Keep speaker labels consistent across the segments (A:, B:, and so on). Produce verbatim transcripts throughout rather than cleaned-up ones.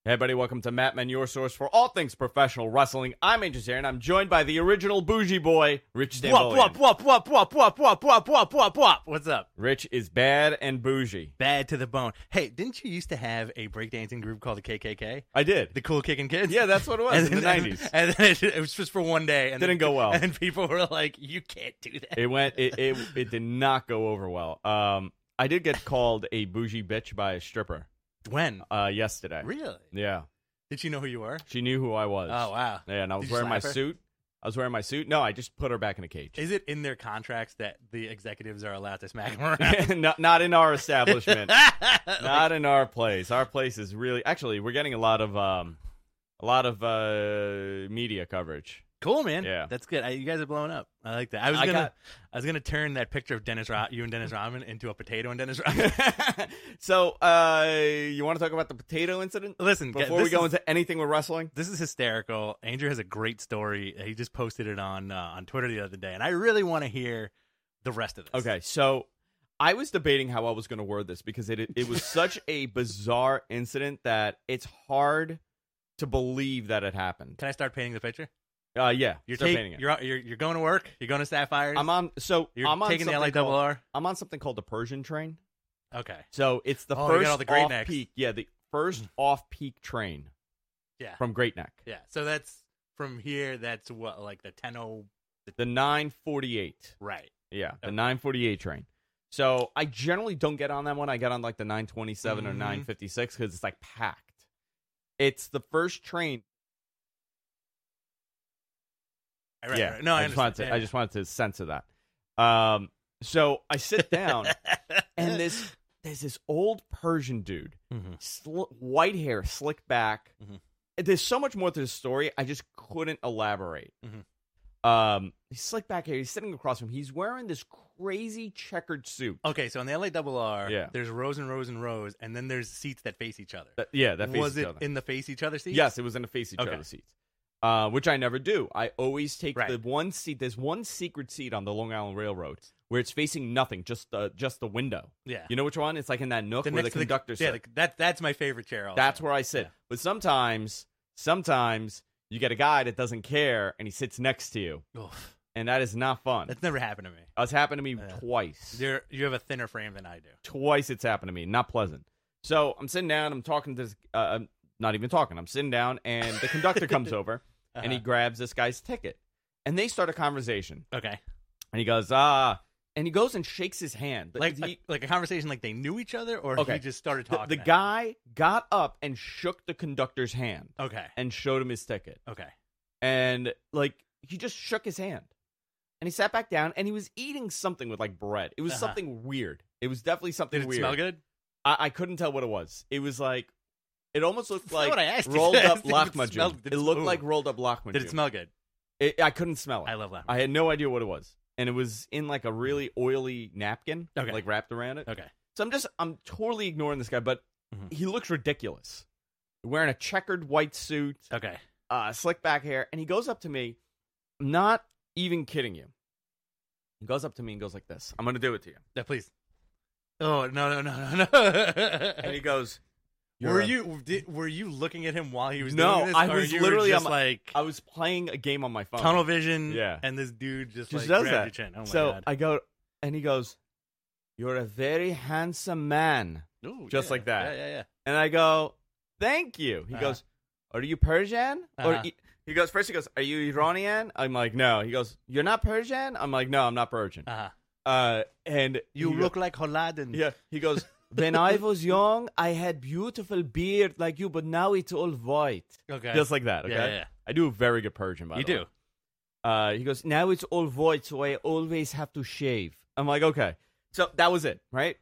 A: Hey, everybody, welcome to Matt Men, your source for all things professional wrestling. I'm Angel Zare, and I'm joined by the original bougie boy, Rich Stambolian.
B: Whoop, whoop, whoop, whoop, whoop, whoop, whoop, whoop, whoop, whoop. What's up?
A: Rich is bad and bougie.
B: Bad to the bone. Hey, didn't you used to have a breakdancing group called the K K K?
A: I did.
B: The Cool Kicking Kids?
A: Yeah, that's what it was
B: and
A: in the
B: then,
A: nineties.
B: And then it, it was just for one day. And
A: Didn't
B: then,
A: go well.
B: And people were like, you can't do that.
A: It went. It, it it did not go over well. Um, I did get called a bougie bitch by a stripper.
B: When?
A: Uh, yesterday.
B: Really?
A: Yeah.
B: Did she know who you were?
A: She knew who I was.
B: Oh, wow.
A: Yeah, and I was
B: Did you
A: wearing my
B: slap her?
A: suit. I was wearing my suit. No, I just put her back in a cage.
B: Is it in their contracts that the executives are allowed to smack them around?
A: not, not in our establishment. Not in our place. Our place is really actually we're getting a lot of um, a lot of uh, media coverage.
B: Cool, man.
A: Yeah.
B: That's good. I, you guys are blowing up. I like that. I was
A: I
B: gonna,
A: got-
B: I was gonna turn that picture of Dennis, Ro- you and Dennis Rodman, into a potato and Dennis Rodman.
A: So, uh, you want to talk about the potato incident?
B: Listen,
A: Before
B: this
A: we go
B: is-
A: into anything with wrestling?
B: This is hysterical. Andrew has a great story. He just posted it on uh, on Twitter the other day, and I really want to hear the rest of this.
A: Okay, so I was debating how I was going to word this because it it was such a bizarre incident that it's hard to believe that it happened.
B: Can I start painting the picture?
A: Uh, yeah,
B: You're,
A: start
B: take-
A: painting it.
B: you're you're you're going to work. You're going to Sapphires.
A: I'm on. So
B: You're
A: I'm on
B: taking the L A
A: something
B: double
A: called-
B: R.
A: I'm on something called the Persian train.
B: Okay.
A: So it's the
B: Oh, you got
A: first
B: all the Great
A: off
B: Necks.
A: peak. Yeah, the first off peak train
B: Yeah.
A: from Great Neck.
B: Yeah. So that's from here. That's what like the ten oh.
A: The nine forty-eight.
B: Right.
A: Yeah, the
B: Okay.
A: nine forty-eight train. So I generally don't get on that one. I get on like the nine twenty-seven or
B: Mhm.
A: nine fifty-six because it's like packed. It's the first train.
B: Right,
A: yeah,
B: right. No, I,
A: I, just wanted
B: understand.
A: to. I just wanted to censor that. Um, so I sit down, and this there's this old Persian dude,
B: Mhm.
A: sl- white hair, slicked back.
B: Mhm.
A: There's so much more to the story. I just couldn't elaborate.
B: Mhm.
A: Um, he's slicked back hair. He's sitting across from him. He's wearing this crazy checkered suit.
B: Okay, so in the L A double R,
A: Yeah.
B: there's rows and rows and rows, and then there's seats that face each other.
A: That- yeah, that faces
B: Was
A: each
B: it
A: other.
B: in the face each other seats?
A: Yes, it was in the face each
B: Okay.
A: other seats, uh, which I never do. I always take
B: Right.
A: the one seat. There's one secret seat on the Long Island Railroad where it's facing nothing, just the just the window.
B: Yeah.
A: You know which one? It's like in that nook where the
B: next to
A: conductor
B: yeah,
A: sits.
B: the, that that's my favorite chair. Also.
A: That's where I sit.
B: Yeah.
A: But sometimes, sometimes you get a guy that doesn't care and he sits next to you,
B: Oof.
A: and that is not fun.
B: That's never happened to me.
A: It's happened to me
B: Yeah.
A: twice.
B: You're you have a thinner frame than I do.
A: Twice it's happened to me. Not pleasant. So I'm sitting down. I'm talking to this. Uh, I'm not even talking. I'm sitting down, and the conductor comes over. And he
B: Uh-huh.
A: grabs this guy's ticket. And they start a conversation.
B: Okay,
A: And he goes, ah. And he goes and shakes his hand. But
B: like
A: he-
B: a, like a conversation like they knew each other, or
A: Okay.
B: he just started
A: the,
B: talking.
A: the
B: to
A: guy got up and shook the conductor's hand
B: him. Okay,
A: and showed him his ticket.
B: okay.
A: And, like, he just shook his hand. And he sat back down, and he was eating something with, like, bread. It was
B: Uh-huh.
A: something weird. It was definitely something
B: Did it
A: weird.
B: smell good?
A: I, I couldn't tell what it was. It was like, it almost looked
B: That's not
A: like
B: what I asked you.
A: rolled
B: I
A: up
B: asked if it
A: lahmacun.
B: smelled- did
A: It
B: it-
A: looked
B: ooh.
A: like rolled up lahmacun.
B: Did it smell good?
A: It, I couldn't smell it.
B: I love that.
A: I had no idea what it was. And it was in like a really oily napkin,
B: Okay.
A: like wrapped around it.
B: Okay.
A: So I'm just, I'm totally ignoring this guy, but
B: Mhm.
A: he looks ridiculous. Wearing a checkered white suit,
B: Okay.
A: uh, slick back hair. And he goes up to me, I'm not even kidding you. He goes up to me and goes like this. I'm going to do it to you.
B: Yeah, please. Oh no no no no no!
A: And he goes, "You're
B: Were
A: a-"
B: you did, were you looking at him while he was
A: No,
B: doing this?
A: I
B: or
A: was
B: you were
A: literally
B: just
A: on my-
B: like
A: I was playing a game on my phone.
B: tunnel vision.
A: Yeah.
B: and this dude just,
A: Just
B: like
A: does
B: grabbed
A: that.
B: your chin. Oh my
A: so
B: god!
A: I go, and he goes, "You're a very handsome man."
B: Ooh,
A: just
B: yeah.
A: like that.
B: Yeah, yeah, yeah.
A: And I go, "Thank you." He
B: Uh-huh.
A: goes, "Are you Persian?" Or
B: Uh-huh.
A: he, he goes, first he goes, "Are you Iranian?" I'm like, "No." He goes, "You're not Persian?" I'm like, "No, I'm not Persian."
B: Uh-huh.
A: Uh, and
B: You
A: he go-
B: look like Holaden.
A: yeah. He goes, "When I was young, I had beautiful beard like you, but now it's all white."
B: Okay.
A: Just like that. Okay.
B: Yeah, yeah, yeah.
A: I do a very good Persian, by
B: You
A: the
B: do.
A: way. Uh, he goes, "Now it's all white, so I always have to shave." I'm like, "Okay." So that was it, right?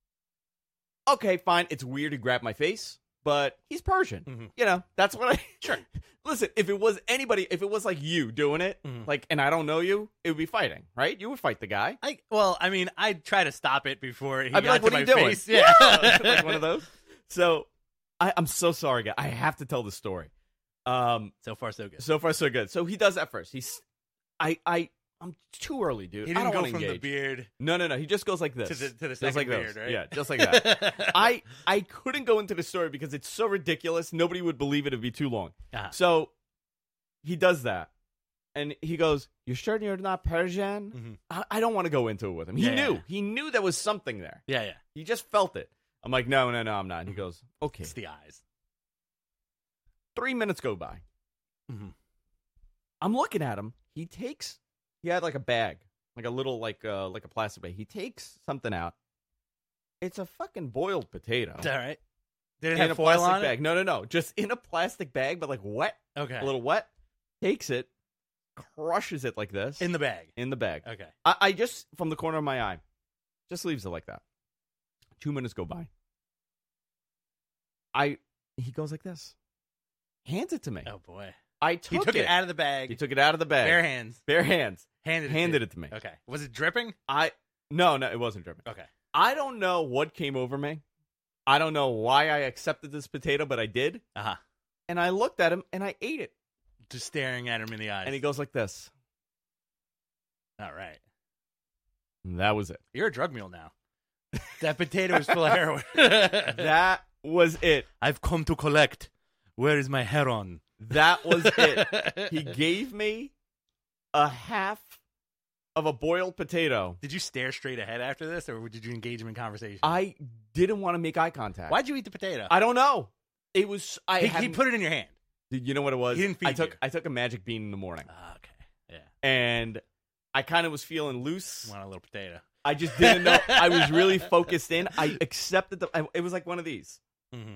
A: Okay, fine. It's weird to grab my face, but he's Persian.
B: Mhm.
A: You know, that's what I.
B: Sure.
A: Listen, if it was anybody, if it was like you doing it,
B: Mhm.
A: like, and I don't know you, it would be fighting, right? You would fight the guy.
B: I well, I mean, I'd try to stop it before he
A: I'd be
B: got
A: like,
B: to
A: "What
B: my
A: are you doing?"
B: face. Yeah,
A: like one of those. So, I, I'm so sorry, guy. I have to tell the story. Um,
B: So far, so good.
A: so far so good. So he does that first. He's, I, I I'm too early, dude.
B: He
A: I
B: didn't
A: don't
B: go
A: want
B: from
A: to
B: the
A: engage.
B: beard
A: No, no, no. He just goes like this.
B: to the to the
A: Just
B: second
A: like
B: beard,
A: those.
B: right?
A: Yeah, just like that. I I couldn't go into the story because it's so ridiculous. Nobody would believe it. It'd be too long.
B: Uh-huh.
A: So he does that, and he goes, "You're sure you're not Persian?"
B: Mhm.
A: I, I don't want to go into it with him. He
B: Yeah,
A: knew.
B: yeah.
A: He knew there was something there.
B: Yeah, yeah.
A: He just felt it. I'm like, no, no, no, I'm not. And he goes, okay.
B: It's the eyes.
A: Three minutes go by.
B: Mm-hmm.
A: I'm looking at him. He takes. He had like a bag, like a little, like uh, like a plastic bag. He takes something out. It's a fucking boiled potato.
B: All right. Did it
A: In
B: have
A: a
B: foil
A: plastic
B: on
A: bag. No, no, no. Just in a plastic bag, but like wet.
B: it? Okay.
A: A little wet. Takes it, crushes it like this.
B: In the bag.
A: in the bag.
B: Okay.
A: I, I just, from the corner of my eye, just leaves it like that. Two minutes go by. I He goes like this. Hands it to me.
B: Oh boy.
A: I
B: He
A: took,
B: took it.
A: it.
B: out of the bag.
A: He took it out of the bag.
B: Bare hands.
A: Bare hands.
B: Handed it.
A: Handed
B: to
A: it to me.
B: you. Okay. Was it dripping?
A: I no, no, it wasn't dripping.
B: Okay.
A: I don't know what came over me. I don't know why I accepted this potato, but I did.
B: Uh huh.
A: And I looked at him and I ate it.
B: Just staring at him in the eyes.
A: And he goes like this.
B: All right.
A: And that was it.
B: You're a drug mule now. That potato is full of heroin.
A: That was it.
B: I've come to collect. Where is my heroin?
A: That was it. He gave me a half of a boiled potato.
B: Did you stare straight ahead after this, or did you engage him in conversation?
A: I didn't want to make eye contact.
B: Why'd you eat the potato?
A: I don't know. It was I.
B: he, he
A: hadn't-
B: put it in your hand.
A: You know what it was?
B: He didn't feed
A: I took
B: you.
A: I took a magic bean in the morning,
B: Oh, okay. Yeah.
A: and I kind of was feeling loose.
B: Want a little potato.
A: I just didn't know. I was really focused in. I accepted the. I, it was like one of these.
B: Mm-hmm.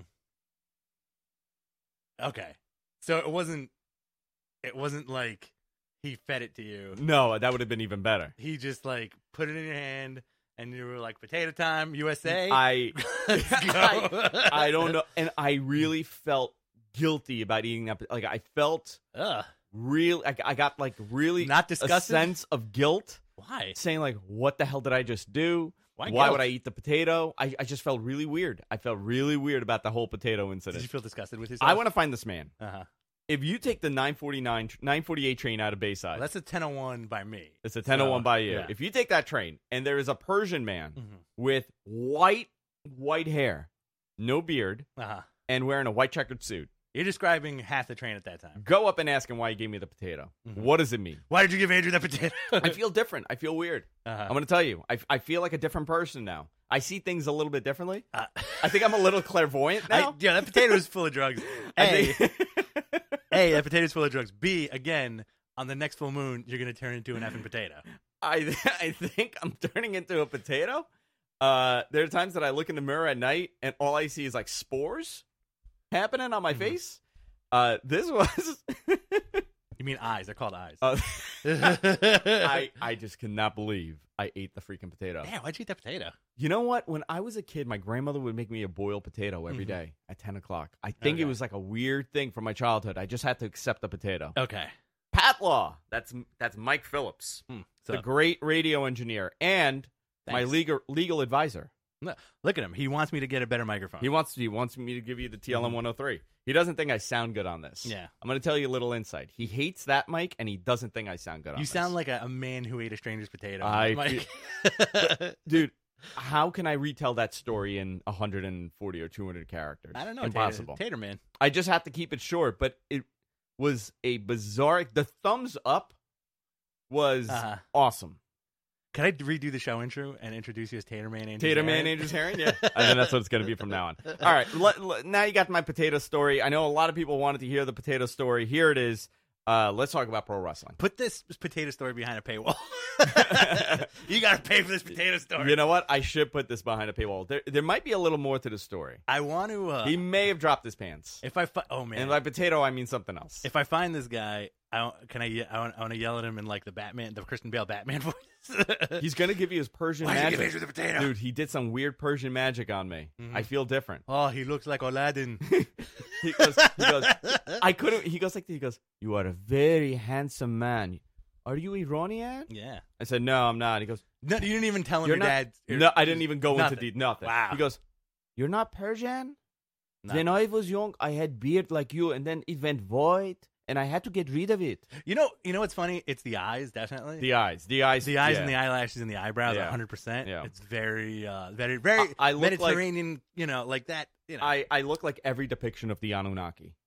B: Okay. So it wasn't. It wasn't like he fed it to you.
A: No, that would have been even better.
B: He just like put it in your hand, and you were like, "Potato time, U S A."
A: I,
B: Let's go.
A: I, I don't know, and I really felt guilty about eating that. Like I felt
B: Ugh.
A: real. I, I got like really
B: Not
A: a
B: disgusted?
A: sense of guilt,
B: Why?
A: saying like, "What the hell did I just do?
B: Why
A: Why
B: guilt?
A: would I eat the potato?" I, I just felt really weird. I felt really weird about the whole potato
B: Did
A: incident.
B: you feel disgusted with yourself?
A: I want to find this man.
B: Uh huh.
A: If you take the nine forty-nine, nine forty-eight train out of Bayside,
B: Well, that's a ten oh one by me.
A: it's a ten oh one
B: So,
A: by you.
B: yeah.
A: If you take that train and there is a Persian man
B: Mhm.
A: with white, white hair, no beard,
B: Uh huh.
A: and wearing a white checkered suit,
B: You're describing half the train at that time.
A: go up and ask him why he gave me the potato.
B: Mhm.
A: What does it mean?
B: Why did you give Andrew that potato?
A: I feel different. I feel weird.
B: uh-huh.
A: I'm going to tell you. I, I feel like a different person now. I see things a little bit differently.
B: Uh,
A: I think I'm a little clairvoyant
B: I,
A: now.
B: yeah, that potato is full of drugs.
A: I
B: A,
A: think-
B: A, that potato's full of drugs. B, again, on the next full moon, you're going to turn into an effing potato.
A: I I think I'm turning into a potato. Uh, there are times that I look in the mirror at night and all I see is like spores happening on my
B: Mhm.
A: face. Uh, this was.
B: You mean eyes? They're called eyes.
A: uh, I
B: I,
A: I just cannot believe I ate the freaking potato.
B: Damn, why'd you eat that potato?
A: You know what? When I was a kid, my grandmother would make me a boiled potato every
B: Mhm.
A: day at ten o'clock. I think it
B: Okay.
A: was like a weird thing from my childhood. I just had to accept the potato.
B: Okay.
A: Pat Law. That's that's Mike Phillips,
B: Hmm.
A: the
B: So,
A: great radio engineer and my
B: thanks.
A: legal legal advisor.
B: Look at him. He wants me to get a better microphone.
A: He wants he wants me to give you the T L M one oh three. He doesn't think I sound good on this.
B: Yeah.
A: I'm going to tell you a little insight. He hates that mic, and he doesn't think I sound good on
B: You
A: this.
B: sound like a, a man who ate a stranger's potato.
A: I
B: Mike.
A: Dude, how can I retell that story in one hundred forty or two hundred characters?
B: I don't know.
A: Impossible.
B: Tater, Tater man.
A: I just have to keep it short, but it was a bizarre. The thumbs up was
B: Uh-huh.
A: awesome.
B: Can I redo the show intro and introduce you as Tater Man? Andrew
A: Tater Man,
B: Zarin?
A: Andrews Herring? Yeah. I think that's what it's going to be from now on. All right. Let, let- now you got my potato story. I know a lot of people wanted to hear the potato story. Here it is. Uh, let's talk about pro wrestling.
B: Put this potato story behind a paywall. You got to pay for this potato story.
A: You know what? I should put this behind a paywall. There, there might be a little more to the story.
B: I want to. Uh,
A: He may have dropped his pants.
B: if I fi- oh man,
A: And by potato, I mean something else.
B: if I find this guy, I can I ye- I want, I want to yell at him in like the Batman, the Christian Bale Batman voice.
A: He's going to give you his Persian
B: Why'd you give
A: magic.
B: Andrew the potato?
A: Dude, he did some weird Persian magic on me.
B: Mhm.
A: I feel different.
B: Oh, he looks like Aladdin.
A: He goes, he goes, I couldn't. He goes like this. He goes, "You are a very handsome man. Are you Iranian?"
B: Yeah.
A: I said, "No, I'm not." He goes,
B: No, you didn't even tell him
A: You're
B: your
A: not-
B: dad. your-
A: "No, I didn't even go
B: nothing.
A: into deep nothing."
B: Wow.
A: He goes, "You're not Persian."
B: No.
A: When I was young, I had beard like you, and then it went white, and I had to get rid of it.
B: You know, you know what's funny? It's the eyes, definitely.
A: The eyes, the eyes,
B: the eyes
A: yeah.
B: and the eyelashes and the eyebrows,
A: Yeah.
B: one hundred percent.
A: Yeah.
B: It's very, uh, very, very
A: I- I look like-
B: Mediterranean, you know, like that. You know.
A: I, I look like every depiction of the Anunnaki.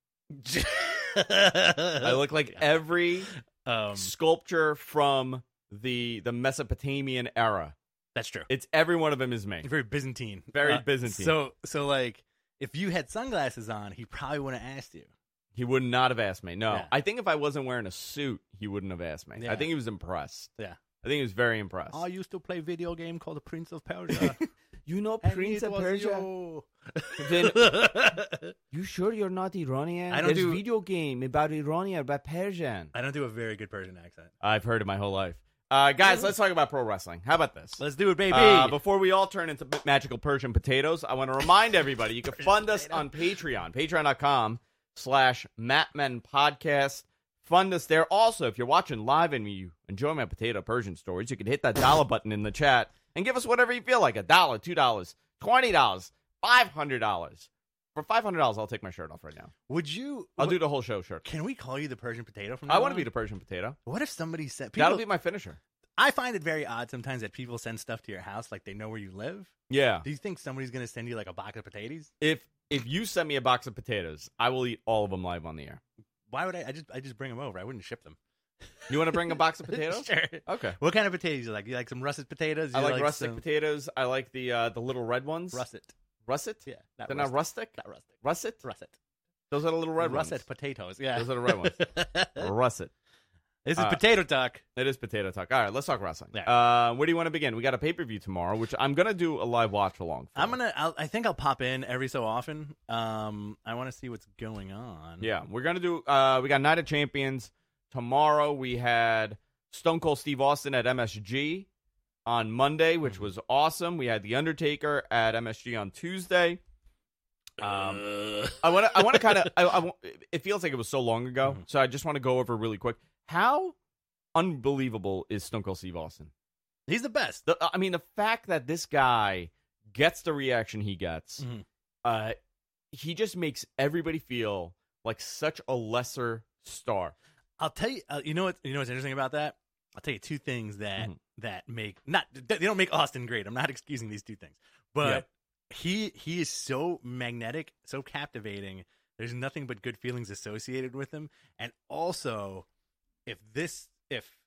A: I look like every
B: um,
A: sculpture from the the Mesopotamian era.
B: That's true.
A: It's every one of them is me.
B: Very Byzantine.
A: Very
B: Uh,
A: Byzantine.
B: So, so like, if you had sunglasses on, he probably wouldn't have asked you.
A: He would not have asked me. No,
B: Yeah.
A: I think if I wasn't wearing a suit, he wouldn't have asked me.
B: Yeah.
A: I think he was impressed.
B: Yeah.
A: I think he was very impressed.
B: I used to play video game called The Prince of Persia.
A: You know
B: and
A: Prince
B: it
A: of
B: was
A: Persia?
B: you.
A: Then- You sure you're not Iranian?
B: I don't
A: There's
B: do-
A: a video game about Iranian, about Persian.
B: I don't do a very good Persian accent.
A: I've heard it my whole life. Uh, guys, let's talk about pro wrestling. How about this?
B: Let's do it, baby.
A: Uh, before we all turn into magical Persian potatoes, I want to remind everybody you can fund us on Patreon, patreon.com slash Mattmen Podcast. Fund us there. Also, if you're watching live and you enjoy my potato Persian stories, you can hit that dollar button in the chat and give us whatever you feel like. A dollar, two dollars, twenty dollars, five hundred dollars. For five hundred dollars, I'll take my shirt off right now.
B: Would you?
A: I'll
B: what-
A: do the whole show shirt.
B: Can we call you the Persian potato from
A: I
B: now
A: want to
B: on?
A: be the Persian potato.
B: What if somebody said? People,
A: That'll be my finisher.
B: I find it very odd sometimes that people send stuff to your house like they know where you live.
A: Yeah.
B: Do you think somebody's going to send you like a box of potatoes?
A: If if you send me a box of potatoes, I will eat all of them live on the air.
B: Why would I? I just I just bring them over. I wouldn't ship them.
A: You want to bring a box of potatoes?
B: Sure.
A: Okay.
B: What kind of potatoes you like? You like some russet potatoes?
A: I
B: You
A: like, rustic
B: some-
A: potatoes. I like the uh, the little red ones.
B: Russet.
A: Russet?
B: Yeah. Not
A: They're
B: rustic.
A: not rustic?
B: Not rustic.
A: Russet?
B: Russet.
A: Those are the little red
B: russet
A: ones.
B: potatoes. Yeah.
A: Those are the red ones. Russet.
B: This is
A: Uh,
B: potato talk.
A: It is potato talk. All right, let's talk wrestling.
B: Yeah.
A: Uh, where do you want to begin? We got a pay-per-view tomorrow, which I'm going to do a live watch along for.
B: I'm gonna. I'll, I think I'll pop in every so often. Um, I want to see what's going on.
A: Yeah, we're going to do uh, we got Night of Champions. Tomorrow we had Stone Cold Steve Austin at M S G on Monday, which
B: Mhm.
A: was awesome. We had The Undertaker at M S G on Tuesday. Um, I want to. I want to kind of. I, I, wa- it feels like it was so long ago,
B: Mhm.
A: so I just want to go over really quick. How unbelievable is Stone Cold Steve Austin?
B: He's the best.
A: The, I mean, the fact that this guy gets the reaction he gets,
B: Mhm.
A: uh, he just makes everybody feel like such a lesser star.
B: I'll tell you. Uh, you know what? You know what's interesting about that? I'll tell you two things that
A: Mhm.
B: that make not they don't make Austin great. I'm not excusing these two things, but he he is so magnetic, so captivating. There's nothing but good feelings associated with him, and also if this if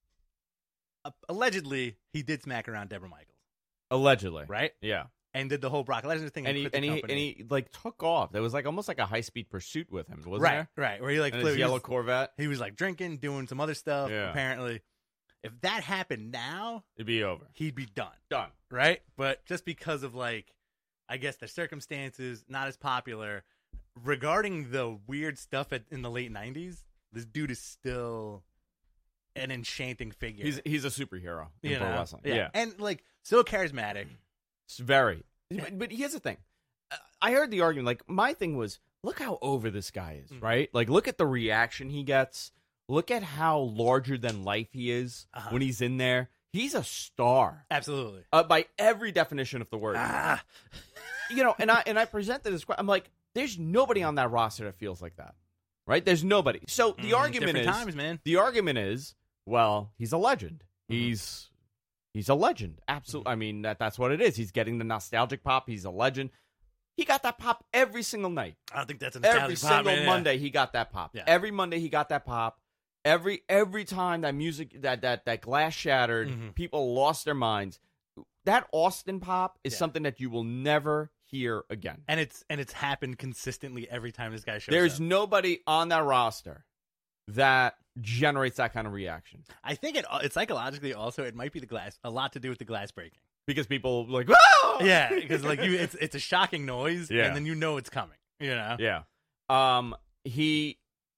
B: uh, allegedly he did smack around Deborah Michaels,
A: Allegedly,
B: right?
A: Yeah,
B: And did the whole Brock Lesnar thing,
A: and he
B: quit the
A: and he
B: company.
A: and he like took off. There was like almost like a high speed pursuit with him, wasn't
B: right,
A: there?
B: right, where he like
A: And
B: flew,
A: his
B: he
A: yellow
B: was-
A: Corvette,
B: he was like drinking, doing some other stuff.
A: Yeah.
B: Apparently, if that happened now,
A: it'd be over.
B: he'd be done.
A: Done.
B: Right? But just because of like, I guess the circumstances, not as popular. Regarding the weird stuff at, in the late nineties, this dude is still an enchanting figure.
A: He's he's a superhero in
B: you
A: pro
B: know?
A: wrestling.
B: yeah.
A: Yeah,
B: and like so charismatic.
A: it's very. But, but here's the thing. Uh, I heard the argument. Like my thing was, look how over this guy is,
B: Mhm.
A: right? Like look at the reaction he gets. Look at how larger than life he is
B: Uh-huh.
A: when he's in there. He's a star
B: Absolutely.
A: uh, by every definition of the word.
B: Ah,
A: You know, and I and I presented this. que- I'm like, there's nobody on that roster that feels like that, right? There's nobody. So the
B: mm,
A: argument
B: different
A: is,
B: times, man.
A: the argument is, well, he's a legend.
B: Mhm.
A: He's he's a legend. Absolutely. I mean, that that's what it is. He's getting the nostalgic pop. He's a legend. He got that pop every single night.
B: I don't think that's an
A: Every
B: nostalgic
A: single
B: pop, man. Yeah.
A: Monday he got that pop.
B: Yeah.
A: Every Monday he got that pop. Every every time that music that that that glass shattered,
B: Mhm.
A: people lost their minds. That Austin pop is
B: Yeah.
A: something that you will never hear again.
B: And it's and it's happened consistently every time this guy shows
A: There's
B: up.
A: nobody on that roster that generates that kind of reaction
B: I think it it's psychologically also it might be the glass a lot to do with the glass breaking.
A: because people like, "Whoa!"
B: Yeah, because like you, it's it's a shocking noise,
A: Yeah.
B: and then you know it's coming. You know,
A: Yeah. Um he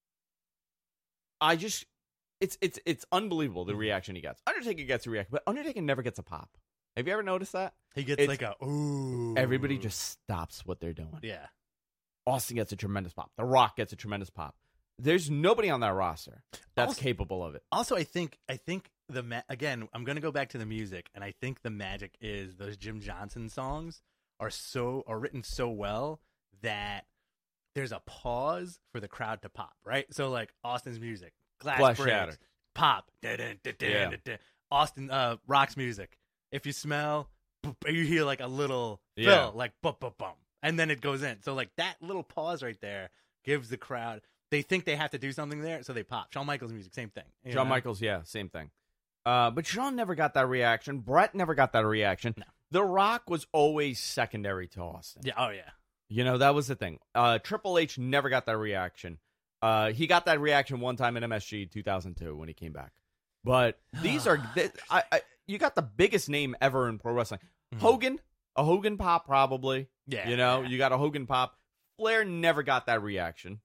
A: I just it's it's it's unbelievable the reaction he gets. Undertaker gets a reaction, but Undertaker never gets a pop. Have you ever noticed that?
B: he gets
A: It's-
B: like a ooh.
A: Everybody just stops what they're doing.
B: yeah.
A: Austin gets a tremendous pop. The Rock gets a tremendous pop. There's nobody on that roster that's
B: Also-
A: capable of it.
B: Also, I think I think the ma- again, I'm gonna go back to the music, and I think the magic is those Jim Johnson songs are so are written so well that there's a pause for the crowd to pop, right? So like Austin's music, glass,
A: Glass
B: breaks,
A: shatter.
B: pop, dun, dun, dun, dun,
A: Yeah.
B: dun, dun. Austin uh, Rock's music. If you smell, boop, you hear like a little
A: Yeah.
B: fill, like bum bum bum, and then it goes in. So like that little pause right there gives the crowd. They think they have to do something there, so they pop. Shawn Michaels music, same thing. you
A: Shawn
B: know?
A: Michaels, yeah, same thing. Uh, but Shawn never got that reaction. Brett never got that reaction.
B: No.
A: The Rock was always secondary to Austin.
B: Yeah. Oh yeah.
A: You know, that was the thing. Uh, Triple H never got that reaction. Uh, he got that reaction one time in M S G two thousand two when he came back. But these are, th- I, I, you got the biggest name ever in pro wrestling.
B: Mhm.
A: Hogan, a Hogan pop probably.
B: Yeah.
A: You know,
B: yeah.
A: you got a Hogan pop. Flair never got that reaction.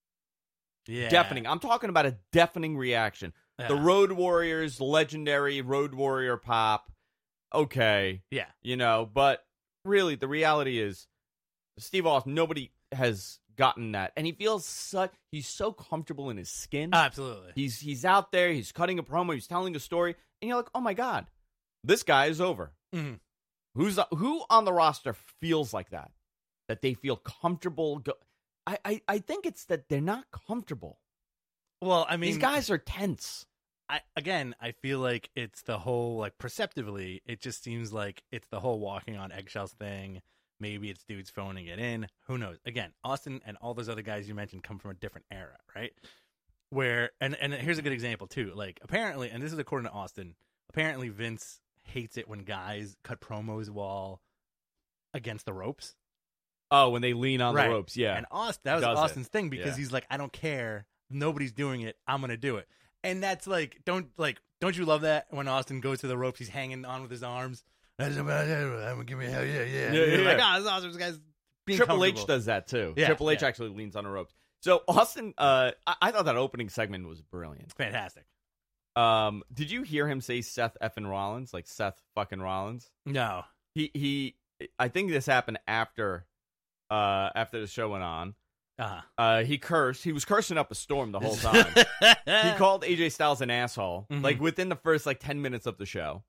B: yeah.
A: Deafening. I'm talking about a deafening reaction.
B: Yeah.
A: The Road Warriors, legendary Road Warrior pop. Okay.
B: Yeah.
A: You know, but really, the reality is, Steve Austin, nobody has gotten that. And he feels such, he's so comfortable in his skin.
B: Absolutely.
A: He's he's out there, he's cutting a promo, he's telling a story, and you're like, oh my God, this guy is over.
B: Mhm.
A: Who's Who on the roster feels like that? That they feel comfortable? Go- I, I, I think it's that they're not comfortable.
B: Well, I mean,
A: These guys are tense.
B: I again, I feel like it's the whole like perceptively, it just seems like it's the whole walking on eggshells thing. Maybe it's dudes phoning it in. Who knows? Again, Austin and all those other guys you mentioned come from a different era, right? Where and and here's a good example too. Like apparently, and this is according to Austin, apparently Vince hates it when guys cut promos while against the ropes.
A: Oh, when they lean on
B: Right.
A: the ropes, yeah.
B: And Austin, that was
A: Does it.
B: Austin's thing because
A: Yeah.
B: he's like, I don't care. Nobody's doing it. I'm gonna do it. And that's like, don't like, don't you love that when Austin goes to the ropes, he's hanging on with his arms. I'm gonna give me hell yeah, yeah.
A: Yeah,
B: You're
A: yeah,
B: like,
A: yeah.
B: oh, this is awesome. This guy's being
A: Triple H
B: comfortable.
A: does that too.
B: Yeah,
A: Triple H
B: yeah.
A: actually leans on the ropes. So Austin, uh, I-, I thought that opening segment was brilliant.
B: Fantastic.
A: Um, did you hear him say Seth effing Rollins, like Seth fucking Rollins?
B: No.
A: He he. I think this happened after, uh, after the show went on.
B: Uh-huh.
A: Uh, he cursed. He was cursing up a storm the whole time. He called A J Styles an asshole.
B: Mhm.
A: Like within the first like ten minutes of the show.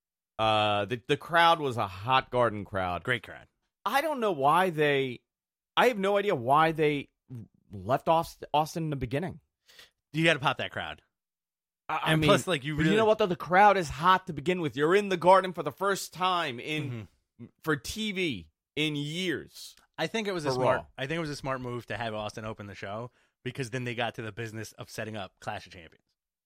A: Uh, the the crowd was a hot garden crowd.
B: Great crowd.
A: I don't know why they. I have no idea why they left off Austin in the beginning.
B: You got to pop that crowd.
A: I, I
B: And
A: mean,
B: plus, like, you
A: but
B: really-
A: you know what though? The crowd is hot to begin with. You're in the garden for the first time in
B: Mhm.
A: for T V in years.
B: I think it was a
A: For
B: smart.
A: Raw.
B: I think it was a smart move to have Austin open the show because then they got to the business of setting up Clash of Champions.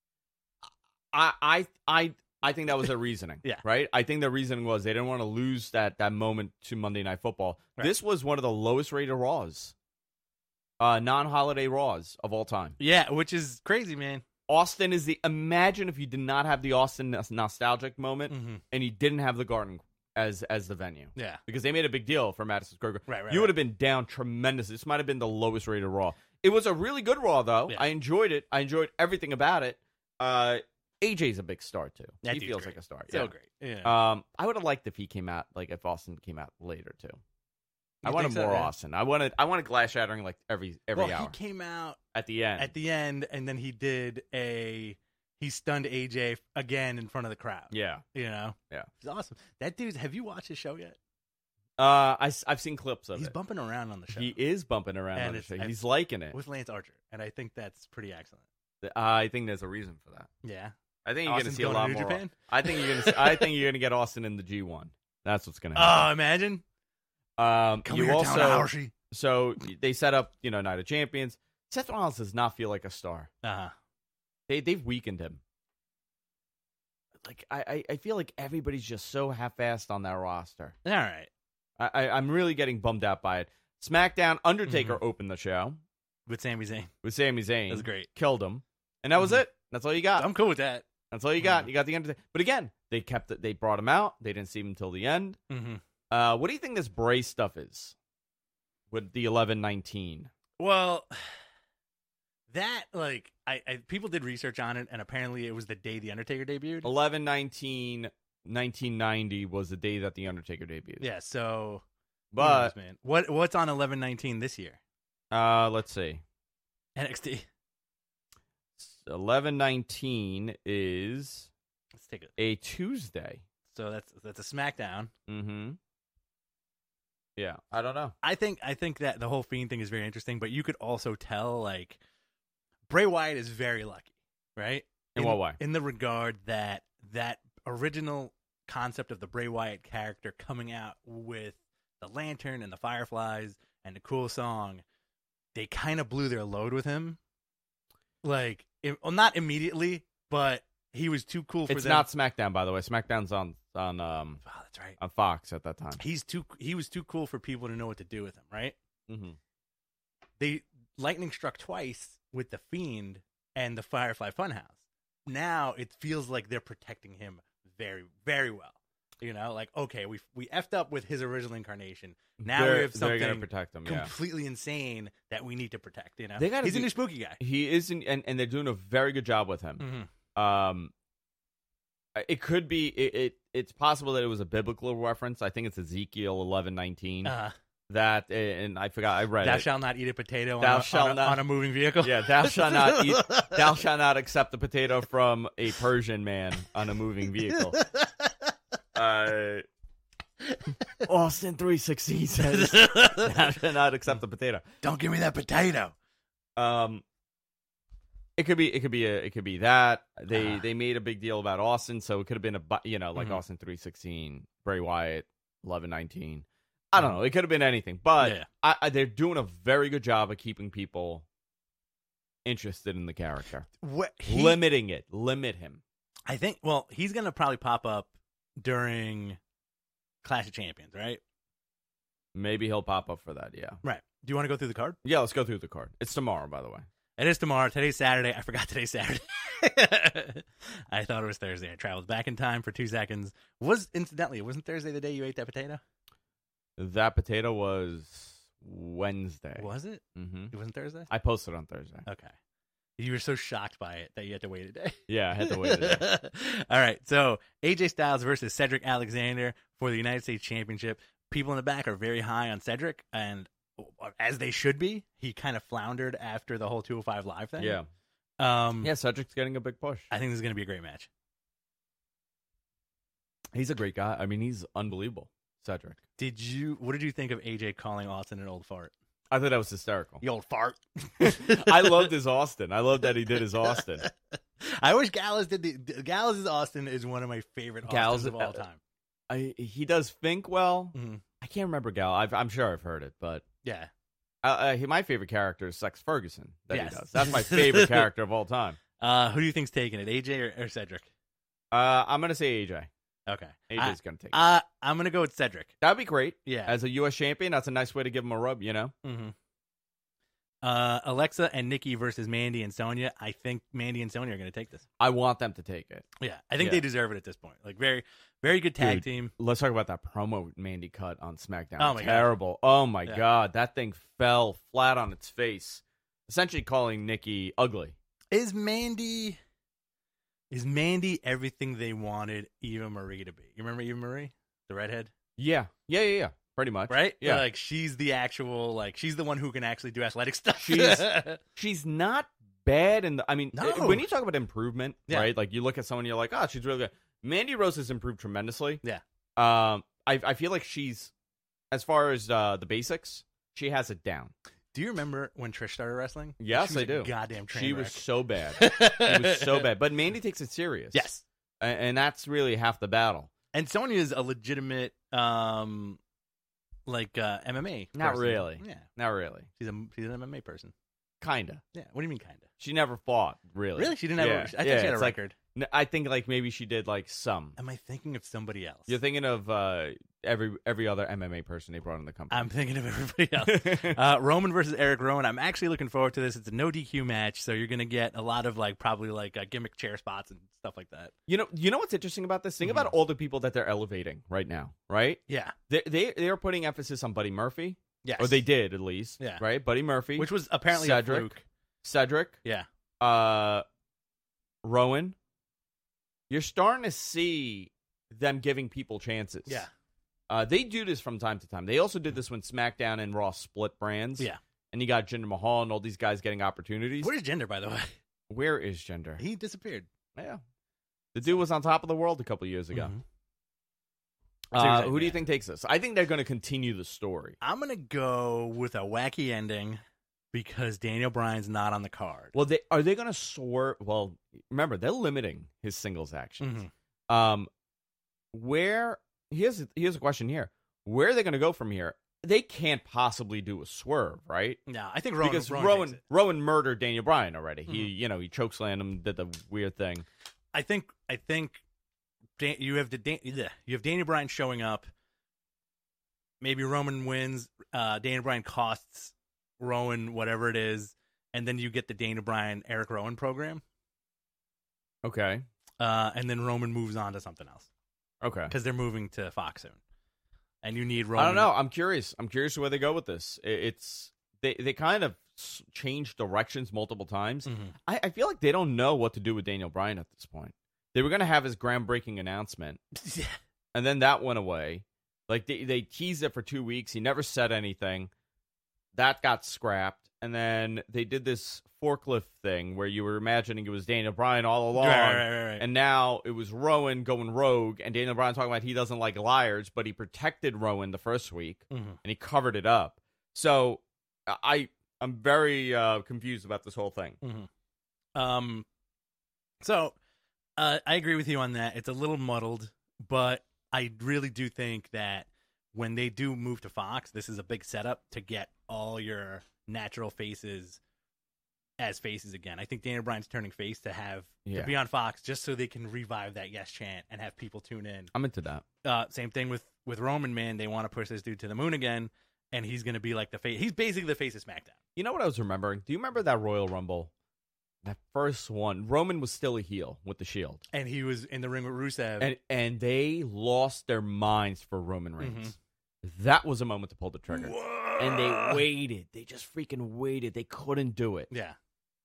A: I I I I think that was their reasoning.
B: Yeah.
A: Right. I think the reasoning was they didn't want to lose that that moment to Monday Night Football.
B: Right.
A: This was one of the lowest rated Raws, uh, non-holiday Raws of all time.
B: Yeah, which is crazy, man.
A: Austin is the. Imagine if you did not have the Austin nos- nostalgic moment
B: Mm-hmm.
A: and you didn't have the Garden as as the venue.
B: Yeah.
A: Because they made a big deal for Madison Square Garden.
B: Right, right,
A: You
B: right.
A: would have been down tremendous. This might have been the lowest rated Raw. It was a really good Raw, though.
B: Yeah.
A: I enjoyed it. I enjoyed everything about it. Uh, A J's a big star, too.
B: That
A: he
B: dude's
A: feels
B: great.
A: like a star.
B: So
A: yeah.
B: great. Yeah.
A: Um, I would have liked if he came out, like if Austin came out later, too. I
B: You
A: wanted
B: think so,
A: more
B: yeah?
A: Austin. I wanted I wanted glass shattering like every every
B: well,
A: hour
B: he came out
A: at the end.
B: at the end, and then he did a he stunned A J again in front of the crowd.
A: yeah.
B: You know,
A: Yeah.
B: it's awesome. That dude, have you watched his show yet?
A: Uh, I, have seen clips of
B: He's
A: it.
B: bumping around on the show
A: He is bumping around
B: And
A: on the
B: it's-
A: show.
B: and-
A: He's liking it.
B: with Lance Archer, and I think that's pretty excellent.
A: Uh, I think there's a reason for that.
B: Yeah,
A: I think you're going to
B: Austin's
A: see a
B: going
A: lot
B: to New
A: more.
B: Japan?
A: I think you're going to. I think you're going to get Austin in the G one. That's what's going to
B: Oh,
A: happen.
B: imagine.
A: um,
B: Come
A: you
B: here,
A: also
B: Tanahashi.
A: so they set up you know Night of Champions. Seth Rollins does not feel like a star.
B: Uh-huh.
A: They they've weakened him. Like I, I, I feel like everybody's just so half-assed on that roster.
B: All right.
A: I, I I'm really getting bummed out by it. SmackDown, Undertaker
B: Mm-hmm.
A: opened the show
B: With Sami Zayn.
A: with Sami Zayn.
B: That's great.
A: Killed him, and that was
B: Mhm.
A: it. That's all you got.
B: I'm cool with that.
A: That's all you got.
B: Mhm.
A: You got the Undertaker. But again, they kept it. They brought him out. They didn't see him until the end.
B: Mm-hmm.
A: Uh, what do you think this Bray stuff is with the eleven nineteen?
B: Well, that like I, I people did research on it, and apparently it was the day the Undertaker debuted.
A: eleven nineteen nineteen ninety was the day that the Undertaker debuted.
B: Yeah. So, who
A: But
B: knows, man, what what's on eleven nineteen this year?
A: uh, let's see.
B: N X T.
A: eleven nineteen is
B: Let's take it.
A: a Tuesday.
B: So that's that's a SmackDown.
A: Mm-hmm. Yeah, I don't know.
B: I think I think that the whole Fiend thing is very interesting, but you could also tell like Bray Wyatt is very lucky, right?
A: In what way?
B: In the regard that that original concept of the Bray Wyatt character coming out with the lantern and the fireflies and the cool song, they kind of blew their load with him. Like, it, well, not immediately, but he was too cool for
A: it's
B: them.
A: It's not SmackDown, by the way. SmackDown's on on um.
B: Oh, that's right.
A: On Fox at that time.
B: He's too. He was too cool for people to know what to do with him, right?
A: Mm-hmm.
B: They lightning struck twice with the Fiend and the Firefly Funhouse. Now it feels like they're protecting him very, very well. You know, like okay, we we effed up with his original incarnation. Now
A: they're,
B: we have something
A: they're gonna protect him,
B: completely
A: yeah.
B: insane that we need to protect. You know,
A: they gotta
B: he's
A: do,
B: a new spooky guy.
A: He is, in, and and they're doing a very good job with him.
B: Mm-hmm.
A: Um, it could be it, it. It's possible that it was a biblical reference. I think it's Ezekiel eleven nineteen.
B: Uh,
A: that and I forgot. I read
B: thou
A: it.
B: shalt not eat a potato
A: Thou
B: on, a,
A: shalt
B: on, a,
A: not,
B: on a moving vehicle.
A: Yeah, thou shalt not eat. Thou shalt not accept a potato from a Persian man on a moving vehicle. Uh, Austin three sixteen says, "Thou shalt not accept a potato."
B: Don't give me that potato.
A: Um. It could be. It could be. A, it could be that they
B: Uh.
A: they made a big deal about Austin, so it could have been a bu- you know like
B: Mhm.
A: Austin three sixteen, Bray Wyatt eleven nineteen. I don't know. It could have been anything, but
B: Yeah.
A: I, I, they're doing a very good job of keeping people interested in the character,
B: What, he,
A: limiting it, limit him.
B: I think. Well, he's gonna probably pop up during Clash of Champions, right?
A: Maybe he'll pop up for that. Yeah,
B: Right. Do you want to go through the card?
A: yeah. Let's go through the card. It's tomorrow, by the way.
B: It is tomorrow. Today's Saturday. I forgot today's Saturday. I thought it was Thursday. I traveled back in time for two seconds. Was incidentally, wasn't Thursday the day you ate that potato?
A: That potato was Wednesday.
B: Was it?
A: Mm-hmm.
B: It wasn't Thursday?
A: I posted on Thursday.
B: Okay. You were so shocked by it that you had to wait a day.
A: Yeah, I had to wait a day.
B: All right. So A J Styles versus Cedric Alexander for the United States Championship. People in the back are very high on Cedric, and as they should be. He kind of floundered after the whole two oh five Live thing.
A: Yeah.
B: Um,
A: Yeah, Cedric's getting a big push.
B: I think this is going to be a great match.
A: He's a great guy. I mean, he's unbelievable, Cedric.
B: Did you? What did you think of A J calling Austin an old fart?
A: I thought that was hysterical.
B: You old fart.
A: I loved his Austin. I love that he did his Austin.
B: I wish Gallows did the Gallows' Austin is one of my favorite
A: Gallows
B: Austins of all time.
A: I, he does think well.
B: Mm-hmm.
A: I can't remember Gal. I've, I'm sure I've heard it, but
B: Yeah.
A: uh, uh, he, my favorite character is Sex Ferguson. That
B: Yes.
A: he does. That's my favorite character of all time.
B: Uh, who do you think's taking it, A J or, or Cedric?
A: Uh, I'm gonna say A J.
B: Okay.
A: A J's gonna take it.
B: Uh, I'm gonna go with Cedric.
A: That'd be great.
B: Yeah.
A: As a U S champion, that's a nice way to give him a rub. You know.
B: Mm-hmm. Uh, Alexa and Nikki versus Mandy and Sonya. I think Mandy and Sonya are going to take this.
A: I want them to take it.
B: Yeah, I think
A: Yeah.
B: they deserve it at this point. Like very, very good tag
A: Dude,
B: team.
A: Let's talk about that promo Mandy cut on SmackDown.
B: Oh, my God.
A: Terrible. Oh my
B: Yeah.
A: God, that thing fell flat on its face, essentially calling Nikki ugly.
B: Is Mandy? Is Mandy everything they wanted Eva Marie to be? You remember Eva Marie, the redhead,
A: Yeah, yeah, yeah, yeah. Pretty much.
B: right?
A: Yeah.
B: Like she's the actual, like she's the one who can actually do athletic stuff.
A: She's- She's not bad, and I mean,
B: No.
A: when you talk about improvement,
B: Yeah.
A: right? Like you look at someone, you're like, oh, she's really good. Mandy Rose has improved tremendously.
B: Yeah.
A: Um, I I feel like she's, as far as uh, the basics, she has it down.
B: Do you remember when Trish started wrestling?
A: Yes,
B: She was
A: I
B: a
A: do.
B: Goddamn train
A: She
B: wreck.
A: was so bad. She was so bad. But Mandy takes it serious.
B: Yes.
A: A- and that's really half the battle.
B: And Sonya is a legitimate, um, like uh, M M A.
A: Not
B: person.
A: really.
B: Yeah,
A: Not really.
B: she's a she's an M M A person.
A: Kinda.
B: Yeah. What do you mean, kinda?
A: She never fought, really.
B: Really? She didn't have.
A: Yeah.
B: A, I thought
A: yeah,
B: she had a
A: it's like-
B: record.
A: N- I think like maybe she did like some.
B: Am I thinking of somebody else?
A: You're thinking of uh, every every other M M A person they brought in the company.
B: I'm thinking of everybody else. uh, Roman versus Eric Rowan. I'm actually looking forward to this. It's a no D Q match, so you're gonna get a lot of like probably like uh, gimmick chair spots and stuff like that.
A: You know, you know what's interesting about this? Think
B: Mhm.
A: about all the people that they're elevating right now, right?
B: Yeah.
A: They they they are putting emphasis on Buddy Murphy,
B: Yes.
A: or they did at least.
B: Yeah.
A: Right, Buddy Murphy,
B: Which was apparently
A: Cedric.
B: a fluke.
A: Cedric,
B: Yeah.
A: uh, Rowan. You're starting to see them giving people chances.
B: Yeah.
A: Uh, they do this from time to time. They also did this when SmackDown and Raw split brands.
B: Yeah.
A: And you got Jinder Mahal and all these guys getting opportunities.
B: Where's Jinder, by the way?
A: Where is Jinder?
B: He disappeared.
A: Yeah. The dude was on top of the world a couple years ago.
B: Mhm.
A: Uh, who do you think takes this? I think they're going to continue the story.
B: I'm going to go with a wacky ending because Daniel Bryan's not on the card.
A: Well, they, are they going to swerve? Well, remember, they're limiting his singles actions.
B: Mm-hmm.
A: Um, where here's here's a question here: where are they going to go from here? They can't possibly do a swerve, right?
B: No, I think Rowan
A: because
B: Rowan,
A: Rowan Rowan murdered Daniel Bryan already.
B: Mm-hmm.
A: He you know he chokeslammed him, did the weird thing.
B: I think I think Dan, you have the Dan, you have Daniel Bryan showing up. Maybe Roman wins. Uh, Daniel Bryan costs Rowan whatever it is, and then you get the Daniel Bryan Eric Rowan program.
A: Okay.
B: Uh, and then Roman moves on to something else.
A: Okay.
B: Because they're moving to Fox soon, and you need Roman.
A: I don't know. I'm curious. I'm curious where they go with this. It's they they kind of changed directions multiple times.
B: Mm-hmm.
A: I, I feel like they don't know what to do with Daniel Bryan at this point. They were going to have his groundbreaking announcement, and then that went away. Like they they teased it for two weeks. He never said anything. That got scrapped, and then they did this forklift thing where you were imagining it was Daniel Bryan all along,
B: right, right, right, right.
A: and now it was Rowan going rogue, and Daniel Bryan talking about he doesn't like liars, but he protected Rowan the first week,
B: mm-hmm.
A: and he covered it up. So I I'm very uh, confused about this whole thing.
B: Mm-hmm. Um, so uh, I agree with you on that. It's a little muddled, but I really do think that when they do move to Fox, this is a big setup to get all your natural faces as faces again. I think Daniel Bryan's turning face to have
A: Yeah.
B: to be on Fox just so they can revive that yes chant and have people tune in.
A: I'm into that.
B: Uh, same thing with, with Roman, man. They want to push this dude to the moon again, and he's going to be like the face. He's basically the face of SmackDown.
A: You know what I was remembering? Do you remember that Royal Rumble? That first one, Roman was still a heel with the Shield.
B: And he was in the ring with Rusev.
A: And and they lost their minds for Roman Reigns. Mm-hmm. That was a moment to pull the trigger.
B: Whoa.
A: And they waited. They just freaking waited. They couldn't do it.
B: Yeah.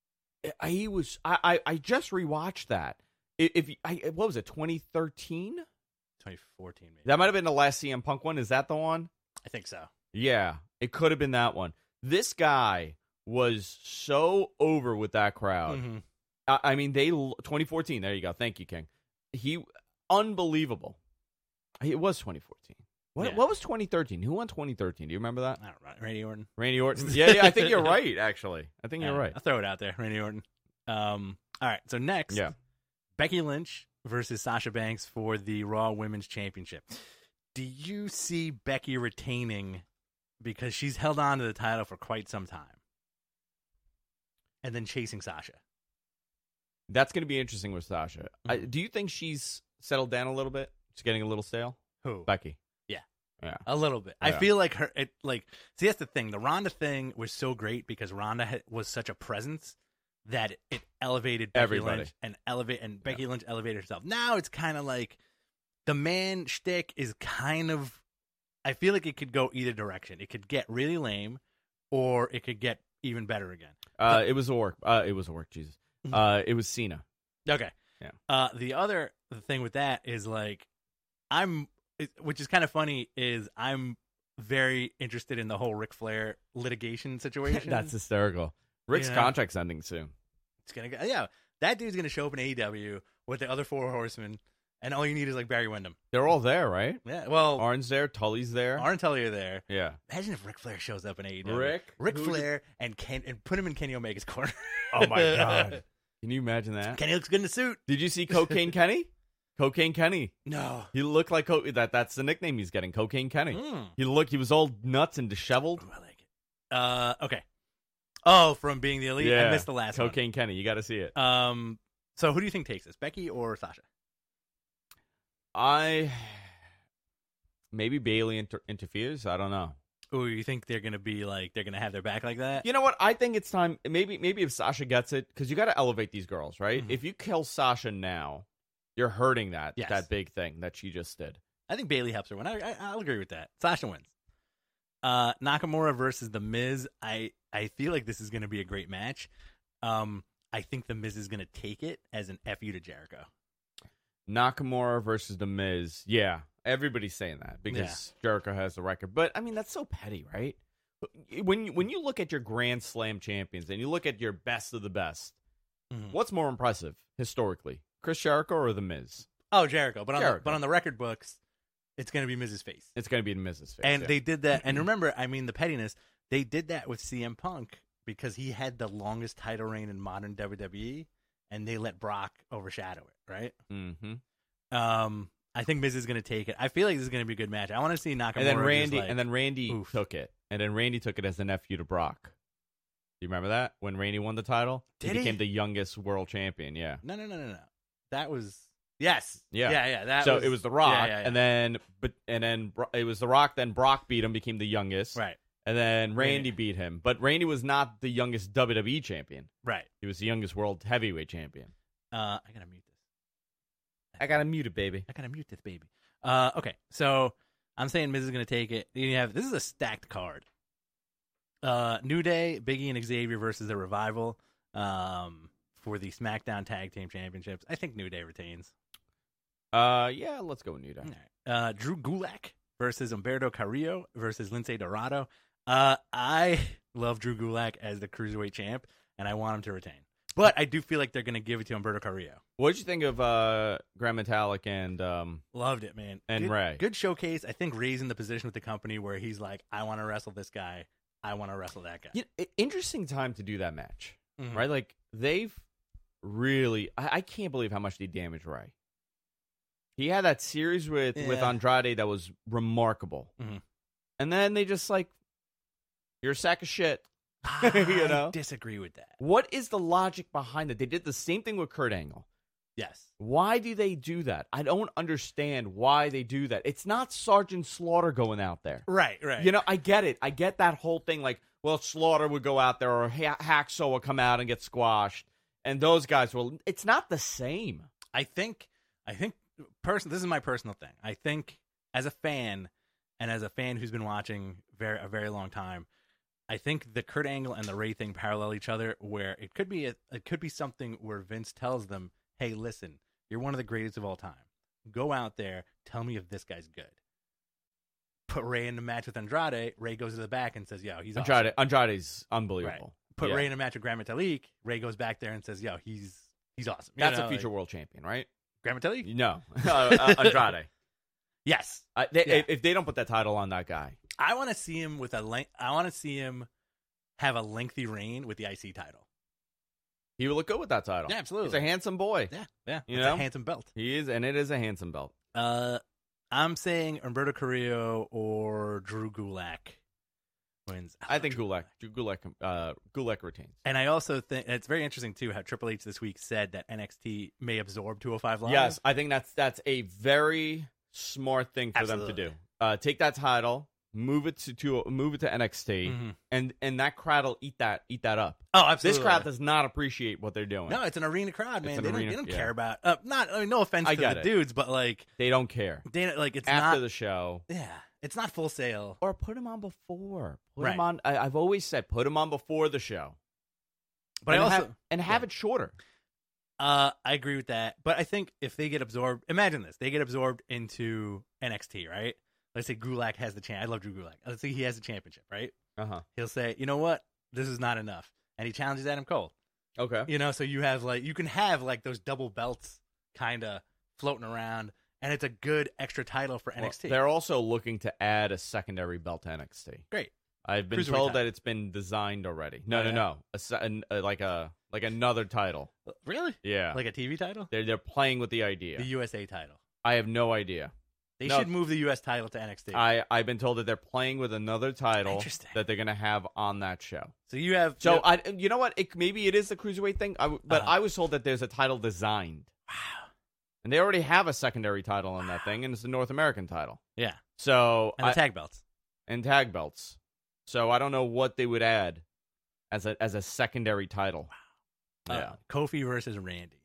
A: I, he was. I, I, I just rewatched that. If I, what was it? twenty thirteen.
B: twenty fourteen, maybe.
A: That might have been the last C M Punk one. Is that the one?
B: I think so.
A: Yeah, it could have been that one. This guy was so over with that crowd.
B: Mm-hmm.
A: I, I mean, they twenty fourteen. There you go. Thank you, King. He unbelievable. It was twenty fourteen. What,
B: yeah.
A: what was twenty thirteen? Who won twenty thirteen? Do you remember that?
B: I don't know. Randy Orton.
A: Randy Orton. Yeah, yeah. I think you're right. Actually, I think
B: yeah,
A: you're right.
B: I'll throw it out there, Randy Orton. Um. All right. So next,
A: yeah,
B: Becky Lynch versus Sasha Banks for the Raw Women's Championship. Do you see Becky retaining because she's held on to the title for quite some time, and then chasing Sasha?
A: That's going to be interesting with Sasha.
B: Mm-hmm.
A: I, do you think she's settled down a little bit? She's getting a little stale.
B: Who?
A: Becky.
B: Yeah.
A: Yeah.
B: A little bit.
A: Yeah.
B: I feel like her, it, like, see, that's the thing. The Ronda thing was so great because Ronda had, was such a presence that it, it elevated Becky
A: Everybody.
B: Lynch and elevate, and Becky
A: Yeah.
B: Lynch elevated herself. Now it's kind of like the man shtick is kind of, I feel like it could go either direction. It could get really lame or it could get even better again.
A: Uh, it was a work. Uh, it was a work. Jesus. Uh, it was Cena.
B: Okay.
A: Yeah.
B: Uh, the other thing with that is like, I'm, it, which is kind of funny, is I'm very interested in the whole Ric Flair litigation situation.
A: That's hysterical. Rick's
B: Yeah.
A: contract's ending soon.
B: It's gonna go. Yeah, that dude's gonna show up in A E W with the other four horsemen, and all you need is like Barry Windham.
A: They're all there, right?
B: Yeah. Well,
A: Arn's there. Tully's there.
B: Arn Tully are there.
A: Yeah.
B: Imagine if Ric Flair shows up in A E W.
A: Rick?
B: Ric
A: Who
B: Flair and Ken and put him in Kenny Omega's corner.
A: Oh my God. Can you imagine that?
B: Kenny looks good in the suit.
A: Did you see Cocaine Kenny? Cocaine Kenny.
B: No.
A: He looked like co- that. That's the nickname he's getting. Cocaine Kenny.
B: Mm.
A: He looked. He was all nuts and disheveled.
B: Ooh, I like it. Uh, okay. Oh, from being the elite.
A: Yeah.
B: I missed the last one.
A: Cocaine Kenny. You got to see it.
B: Um. So who do you think takes this, Becky or Sasha?
A: I maybe Bailey inter- interferes. I don't know.
B: Ooh, you think they're gonna be like they're gonna have their back like that?
A: You know what? I think it's time. Maybe maybe if Sasha gets it, because you got to elevate these girls, right?
B: Mhm.
A: If you kill Sasha now, you're hurting that
B: Yes.
A: that big thing that she just did.
B: I think Bailey helps her win. I, I I'll agree with that. Sasha wins. Uh, Nakamura versus The Miz. I I feel like this is gonna be a great match. Um, I think The Miz is gonna take it as an F U to Jericho.
A: Nakamura versus The Miz. Yeah, everybody's saying that because Jericho has the record. But I mean, that's so petty, right? When you, when you look at your Grand Slam champions and you look at your best of the best,
B: Mhm.
A: what's more impressive historically, Chris Jericho or The Miz?
B: Oh, Jericho, but on
A: Jericho.
B: The, but on the record books, it's going to be Miz's face.
A: It's going to be in Miz's face.
B: And
A: yeah.
B: they did that. And remember, I mean, the pettiness, they did that with C M Punk because he had the longest title reign in modern W W E, and they let Brock overshadow it, right?
A: Mm-hmm.
B: Um, I think Miz is going to take it. I feel like this is going to be a good match. I want to see Nakamura.
A: And then Randy,
B: just like,
A: and then Randy
B: oof.
A: took it, and then Randy took it as the nephew to Brock. Do you remember that when Randy won the title?
B: Did
A: he
B: he?
A: became the youngest world champion. Yeah.
B: No, no, no, no, no. That was yes,
A: Yeah.
B: yeah, yeah. That
A: so
B: was,
A: it was The Rock,
B: yeah, yeah, yeah.
A: and then but and then Bro- it was The Rock. Then Brock beat him, became the youngest,
B: right,
A: and then Randy
B: Randy.
A: beat him. But Randy was not the youngest W W E champion.
B: right.
A: He was the youngest world heavyweight champion.
B: Uh, I gotta mute this.
A: I got to mute it, baby.
B: I gotta mute this baby. Uh, okay, so I'm saying Miz is gonna take it. You have this is a stacked card. Uh, New Day, Biggie and Xavier versus the Revival. Um, for the SmackDown Tag Team Championships. I think New Day retains.
A: Uh, yeah, let's go with New Day.
B: All right. Uh, Drew Gulak versus Humberto Carrillo versus Lince Dorado. Uh, I love Drew Gulak as the Cruiserweight champ, and I want him to retain. But I do feel like they're going to give it to Humberto Carrillo.
A: What did you think of uh, Grand Metalik and um,
B: Loved it, man.
A: and
B: good,
A: Ray?
B: Good showcase. I think Ray's in the position with the company where he's like, I want to wrestle this guy. I want to wrestle that guy.
A: You know, interesting time to do that match,
B: Mhm.
A: right? Like they've really, I, I can't believe how much they damaged Ray. He had that series with with
B: Yeah.
A: Andrade that was remarkable,
B: Mhm.
A: and then they just like, you're a sack of shit. You know?
B: I disagree with that.
A: What is the logic behind it? They did the same thing with Kurt Angle.
B: Yes.
A: Why do they do that? I don't understand why they do that. It's not Sergeant Slaughter going out there.
B: Right, right.
A: You know, I get it. I get that whole thing. Like, well, Slaughter would go out there, or ha- Hacksaw would come out and get squashed, and those guys will. It's not the same.
B: I think, I think, person. This is my personal thing. I think, as a fan, and as a fan who's been watching very a very long time, I think the Kurt Angle and the Ray thing parallel each other. Where it could be, a, it could be something where Vince tells them, "Hey, listen, you're one of the greatest of all time. Go out there, tell me if this guy's good." Put Ray in the match with Andrade. Ray goes to the back and says, "Yo, he's
A: Andrade,
B: awesome."
A: Andrade's unbelievable.
B: Put
A: Yeah.
B: Ray in a match with Grand Metalik. Ray goes back there and says, "Yo, he's he's awesome." You
A: That's
B: know,
A: a future
B: like,
A: world champion, right?
B: Grand Metalik.
A: No, uh, uh, Andrade.
B: Yes,
A: Uh, they,
B: Yeah.
A: If they don't put that title on that guy,
B: I want to see him with a length. I want to see him have a lengthy reign with the I C title.
A: he will look good with that title.
B: Yeah, absolutely.
A: He's a handsome boy.
B: Yeah, yeah.
A: You
B: it's
A: know?
B: a handsome belt.
A: He is, and it is a handsome belt.
B: Uh, I'm saying Humberto Carrillo or Drew Gulak wins.
A: I
B: love
A: think
B: Drew
A: Gulak, Gulak, uh, Gulak retains.
B: And I also think it's very interesting too how Triple H this week said that N X T may absorb two oh five Live.
A: Yes, I think that's that's a very smart thing for them to
B: Absolutely.
A: do. Uh, take that title, move it to, to move it to N X T,
B: Mhm.
A: and and that crowd will eat that eat that up.
B: Oh, absolutely.
A: This crowd does not appreciate what they're doing.
B: No, it's an arena crowd,
A: It's
B: man.
A: an
B: They don't,
A: arena-
B: they don't
A: yeah.
B: care about. Uh, not. I mean, no offense
A: I
B: to
A: get
B: the
A: it.
B: dudes, but like
A: They don't care.
B: they don't- like it's
A: After
B: not.
A: the show,
B: Yeah, it's not Full Sail.
A: or put him on before. Put
B: Right.
A: him on. I, I've always said put him on before the show,
B: But
A: and
B: I also
A: have, and have it shorter.
B: Uh, I agree with that. But I think if they get absorbed, imagine this: they get absorbed into N X T, right? Let's say Gulak has the champ. I love Drew Gulak. Let's say he has the championship, right?
A: Uh huh.
B: He'll say, "You know what? This is not enough," and he challenges Adam Cole.
A: Okay.
B: You know, so you have like you can have like those double belts kind of floating around, and it's a good extra title for N X T.
A: Well, they're also looking to add a secondary belt to N X T.
B: Great.
A: I've been
B: Cruiserweight
A: told
B: title.
A: that it's been designed already. No,
B: Oh,
A: no,
B: yeah?
A: no. A, se- an- uh, like a like another title.
B: Really?
A: Yeah.
B: Like a T V title?
A: they're they're playing with the idea.
B: The U S A title.
A: I have no idea.
B: They
A: No.
B: should move the U S title to N X T.
A: I I've been told that they're playing with another title
B: Interesting.
A: that they're gonna have on that show.
B: so you have
A: So
B: you have-
A: I, you know what? It, maybe it is the cruiserweight thing. I w but
B: Uh-huh.
A: I was told that there's a title designed,
B: wow.
A: and they already have a secondary title on that thing, and it's the North American title.
B: Yeah,
A: So
B: and the
A: I-
B: tag belts.
A: and tag belts. So I don't know what they would add as a as a secondary title. Yeah.
B: Uh, Kofi versus Randy.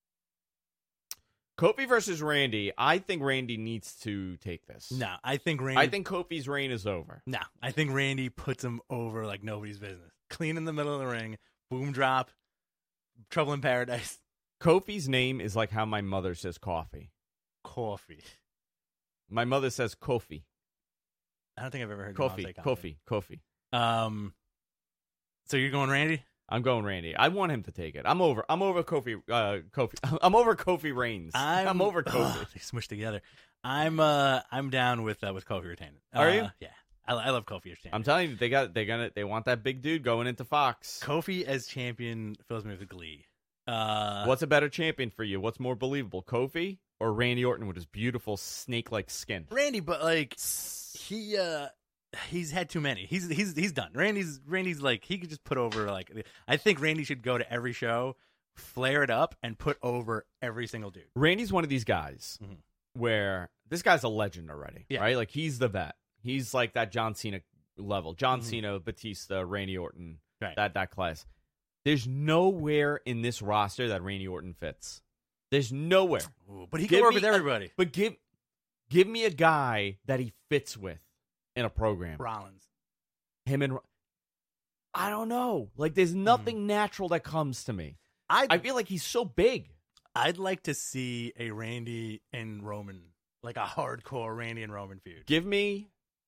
A: Kofi versus Randy. I think Randy needs to take this.
B: No, I think Randy.
A: I think Kofi's reign is over.
B: no, I think Randy puts him over like nobody's business. Clean in the middle of the ring, boom drop, trouble in paradise,
A: Kofi's name is like how my mother says coffee.
B: coffee.
A: My mother says Kofi.
B: I don't think I've ever heard your mom
A: Kofi.
B: say coffee.
A: Kofi. Kofi.
B: Um, so you're going Randy?
A: I'm going Randy. I want him to take it. I'm over. I'm over Kofi. Uh, Kofi. I'm over Kofi Reigns. I'm, over Kofi.
B: Ugh, they smushed together. I'm uh I'm down with uh, with Kofi retaining.
A: Are
B: uh,
A: you?
B: Yeah, I, I love Kofi as champion.
A: I'm telling you, they got they gonna they want that big dude going into Fox.
B: Kofi as champion fills me with glee. Uh,
A: What's a better champion for you? What's more believable, Kofi or Randy Orton with his beautiful snake-like skin?
B: Randy? But like he uh he's had too many. He's he's he's done. Randy's Randy's like he could just put over like I think Randy should go to every show, flare it up, and put over every single dude.
A: Randy's one of these guys
B: Mhm.
A: where this guy's a legend already,
B: Yeah.
A: right? Like he's the vet. He's like that John Cena level. John
B: Mhm.
A: Cena, Batista, Randy Orton,
B: Right.
A: that that class. There's nowhere in this roster that Randy Orton fits. There's nowhere.
B: Ooh, but he
A: Give
B: can work
A: me
B: with
A: a-
B: everybody.
A: But give give me a guy that he fits with in a program.
B: Rollins.
A: Him and I don't know. Like there's nothing natural that comes to me.
B: I'd,
A: I feel like he's so big.
B: I'd like to see a Randy and Roman, like a hardcore Randy and Roman feud.
A: Give me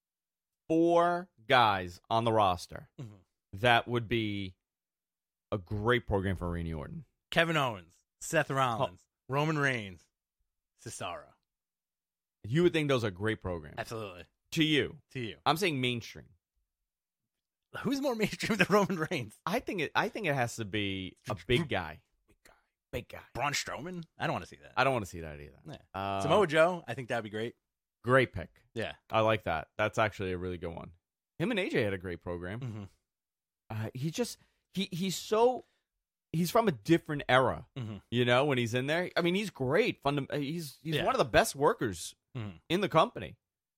A: four guys on the roster
B: Mhm.
A: that would be a great program for Randy Orton.
B: Kevin Owens, Seth Rollins, Roman Reigns, Cesaro.
A: You would think those are great programs.
B: Absolutely.
A: To you.
B: To you.
A: I'm saying mainstream.
B: Who's more mainstream than Roman Reigns?
A: I think it I think it has to be a big guy. Big guy. Big guy.
B: Braun Strowman? I don't want to see that.
A: I don't want to see that either.
B: Yeah.
A: Uh,
B: Samoa Joe? I think that'd be great.
A: Great pick.
B: Yeah.
A: I like that. That's actually a really good one. Him and A J had a great program.
B: Mm-hmm.
A: Uh, he just he he's so he's from a different era.
B: Mm-hmm.
A: You know, when he's in there. I mean, he's great. Fundam- he's he's
B: Yeah.
A: one of the best workers
B: Mm-hmm.
A: in the company.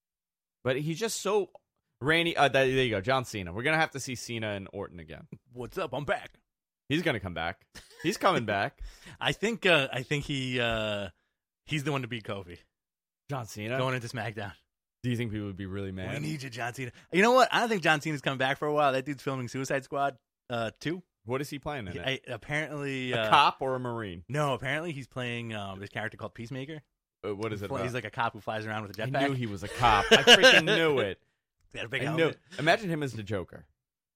A: But he's just so Randy. Uh, there you go, John Cena. We're gonna have to see Cena and Orton again.
B: What's up? I'm back.
A: He's gonna come back. He's coming back.
B: I think. Uh, I think he. Uh, he's the one to beat Kofi
A: John Cena.
B: going into SmackDown.
A: Do you think people would be really mad?
B: We need you, John Cena. You know what? I don't think John Cena's coming back for a while. That dude's filming Suicide Squad uh, two.
A: What is he playing in it?
B: I, apparently,
A: a
B: uh,
A: cop or a marine?
B: No, apparently he's playing um, this character called Peacemaker.
A: Uh, what is it?
B: Fly-
A: About?
B: He's like a cop who flies around with a
A: I
B: jetpack.
A: knew he was a cop. I freaking knew it.
B: He had a big
A: I
B: helmet.
A: knew. Imagine him as the Joker.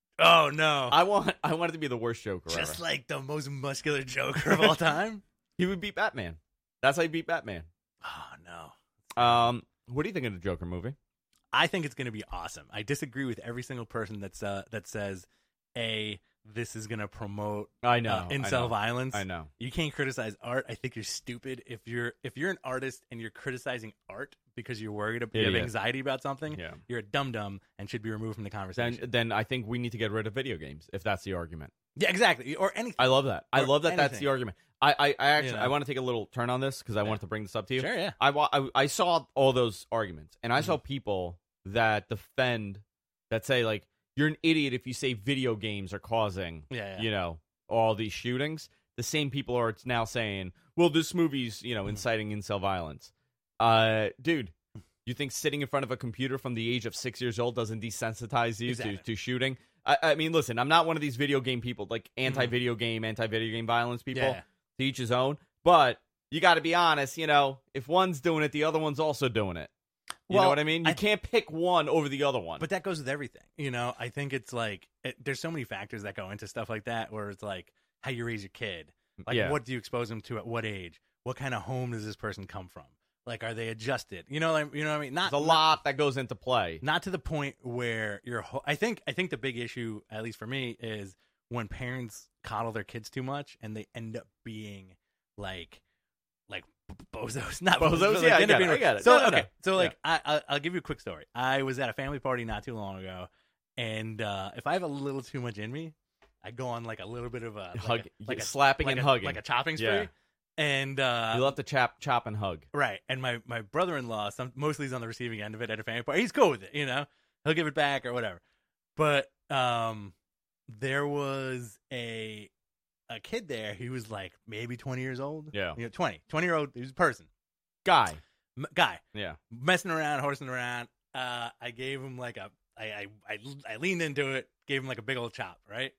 B: Oh no!
A: I want. I want it to be the worst Joker
B: Just
A: ever.
B: like the most muscular Joker of all time.
A: He would beat Batman. That's how you beat Batman.
B: Oh no!
A: Um, what do you think of the Joker movie?
B: I think it's going to be awesome. I disagree with every single person that's uh, that says, "A, this is going to promote
A: I know
B: uh,
A: I
B: incel
A: know,
B: violence."
A: I know.
B: You can't criticize art. I think you're stupid if you're if you're an artist and you're criticizing art because you're worried about you have
A: Idiot.
B: anxiety about something.
A: Yeah.
B: You're a dum dum and should be removed from the
A: Then,
B: conversation.
A: then I think we need to get rid of video games if that's the argument.
B: yeah, exactly. Or anything.
A: I love that. I
B: Or
A: love that. That's
B: anything.
A: the argument. I, I, I actually,
B: You know.
A: I want to take a little turn on this because I
B: Yeah.
A: wanted to bring this up to you.
B: Sure, yeah.
A: I, wa- I, I saw all those arguments, and I
B: Mhm.
A: saw people that defend, that say like, you're an idiot if you say video games are causing,
B: Yeah, yeah.
A: you know, all these shootings. The same people are now saying, well, this movie's, you know,
B: Mhm.
A: inciting incel violence. Uh, dude, you think sitting in front of a computer from the age of six years old doesn't desensitize you
B: Exactly.
A: to, to shooting? I, I mean, listen, I'm not one of these video game people, like anti-video game, anti-video game violence people.
B: Yeah.
A: To each his own. But you got to be honest, you know, if one's doing it, the other one's also doing it. You
B: Well,
A: know what I mean? You
B: I-
A: can't pick one over the other one.
B: But that goes with everything. You know, I think it's like it, there's so many factors that go into stuff like that where it's like how you raise your kid. Like
A: Yeah.
B: what do you expose them to at what age? What kind of home does this person come from? Like are they adjusted? You know like, you know what I mean? Not
A: There's a
B: not-
A: lot that goes into play.
B: Not to the point where you're ho- I think I think the big issue at least for me is when parents coddle their kids too much and they end up being like like b- bozos, not
A: Bozos?
B: but, like,
A: Yeah, I
B: they end
A: got
B: up
A: it,
B: being-
A: I got it.
B: So
A: No, no,
B: okay,
A: no.
B: so like I, I I'll give you a quick story. I was at a family party not too long ago, and uh, if I have a little too much in me, I go on like a little bit of a like
A: Hug,
B: a, like a
A: slapping
B: like
A: and
B: a,
A: hugging.
B: like a chopping spree.
A: Yeah.
B: And uh,
A: you love to chop, chop and hug.
B: right, and my my brother in law, some mostly he's on the receiving end of it at a family party. He's cool with it, you know. He'll give it back or whatever. But um, there was a a kid there. He was like maybe twenty years old.
A: Yeah.
B: you know, twenty, twenty year old. He was a person,
A: Guy.
B: M- guy,
A: Yeah.
B: messing around, horsing around. Uh, I gave him like a, I, I, I, I leaned into it, gave him like a big old chop, right?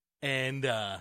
B: And uh,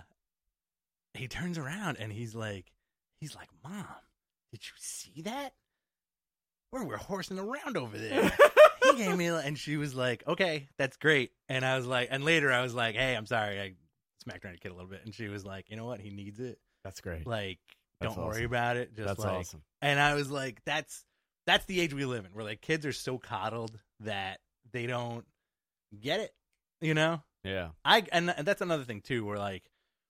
B: he turns around and he's like, he's like, Mom, did you see that? We're we're horsing around over there. He gave me, a- and she was like, okay, that's great. And I was like, and later I was like, hey, I'm sorry, I smacked around the kid a little bit, and she was like, you know what, he needs it.
A: That's great.
B: Like,
A: That's
B: don't worry
A: awesome.
B: about it. Just
A: That's
B: like,
A: awesome.
B: and I was like, that's that's the age we live in, where like kids are so coddled that they don't get it. You know?
A: Yeah.
B: I and, and that's another thing too, where like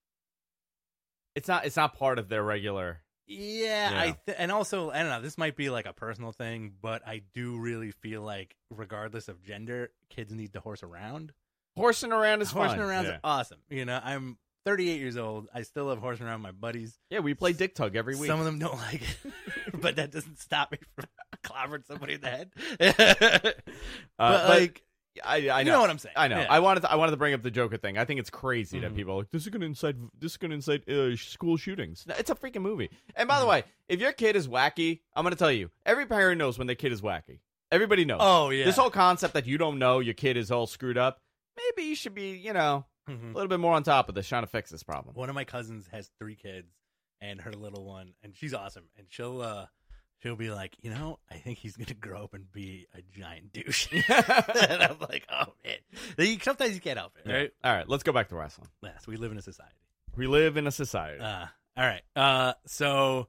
A: It's not it's not part of their regular.
B: yeah,
A: Yeah.
B: I th- and also I don't know. This might be like a personal thing, but I do really feel like, regardless of gender, kids need to horse around.
A: Horsing around is
B: Horsing
A: fun.
B: around
A: Yeah.
B: is awesome. You know, I'm thirty-eight years old. I still love horsing around with my buddies.
A: Yeah, we play dick tug every week.
B: Some of them don't like it, but that doesn't stop me from clobbering somebody in the head.
A: Uh,
B: but like,
A: I, I know.
B: you know what I'm saying.
A: I know.
B: Yeah.
A: I wanted to, I wanted to bring up the Joker thing. I think it's crazy that
B: Mhm.
A: people are like, this is going to incite this is going to incite uh, school shootings. No, it's a freaking movie. And by the
B: Mhm.
A: way, if your kid is wacky, I'm going to tell you, every parent knows when their kid is wacky. Everybody knows.
B: Oh yeah.
A: This whole concept that you don't know your kid is all screwed up. Maybe you should be, you know,
B: Mhm.
A: a little bit more on top of this, trying to fix this problem.
B: One of my cousins has three kids, and her little one, and she's awesome. And she'll uh, she'll be like, you know, I think he's gonna grow up and be a giant douche. And I'm like, oh man. You- Sometimes you can't help it, right?
A: All right, let's go back to wrestling.
B: Yes, we live in a society.
A: We live in a society.
B: Uh, all right. Uh, so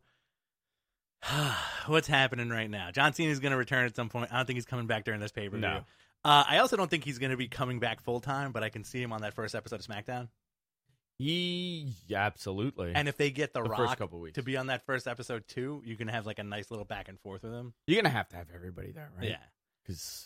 B: what's happening right now? John Cena's going to return at some point. I don't think he's coming back during this pay per view.
A: No.
B: Uh, I also don't think he's going to be coming back full time, but I can see him on that first episode of SmackDown.
A: He, yeah, absolutely.
B: And if they get The,
A: the
B: Rock
A: first couple weeks.
B: to be on that first episode too, you can have like a nice little back and forth with him.
A: You're going to have to have everybody there, right?
B: Yeah.
A: Because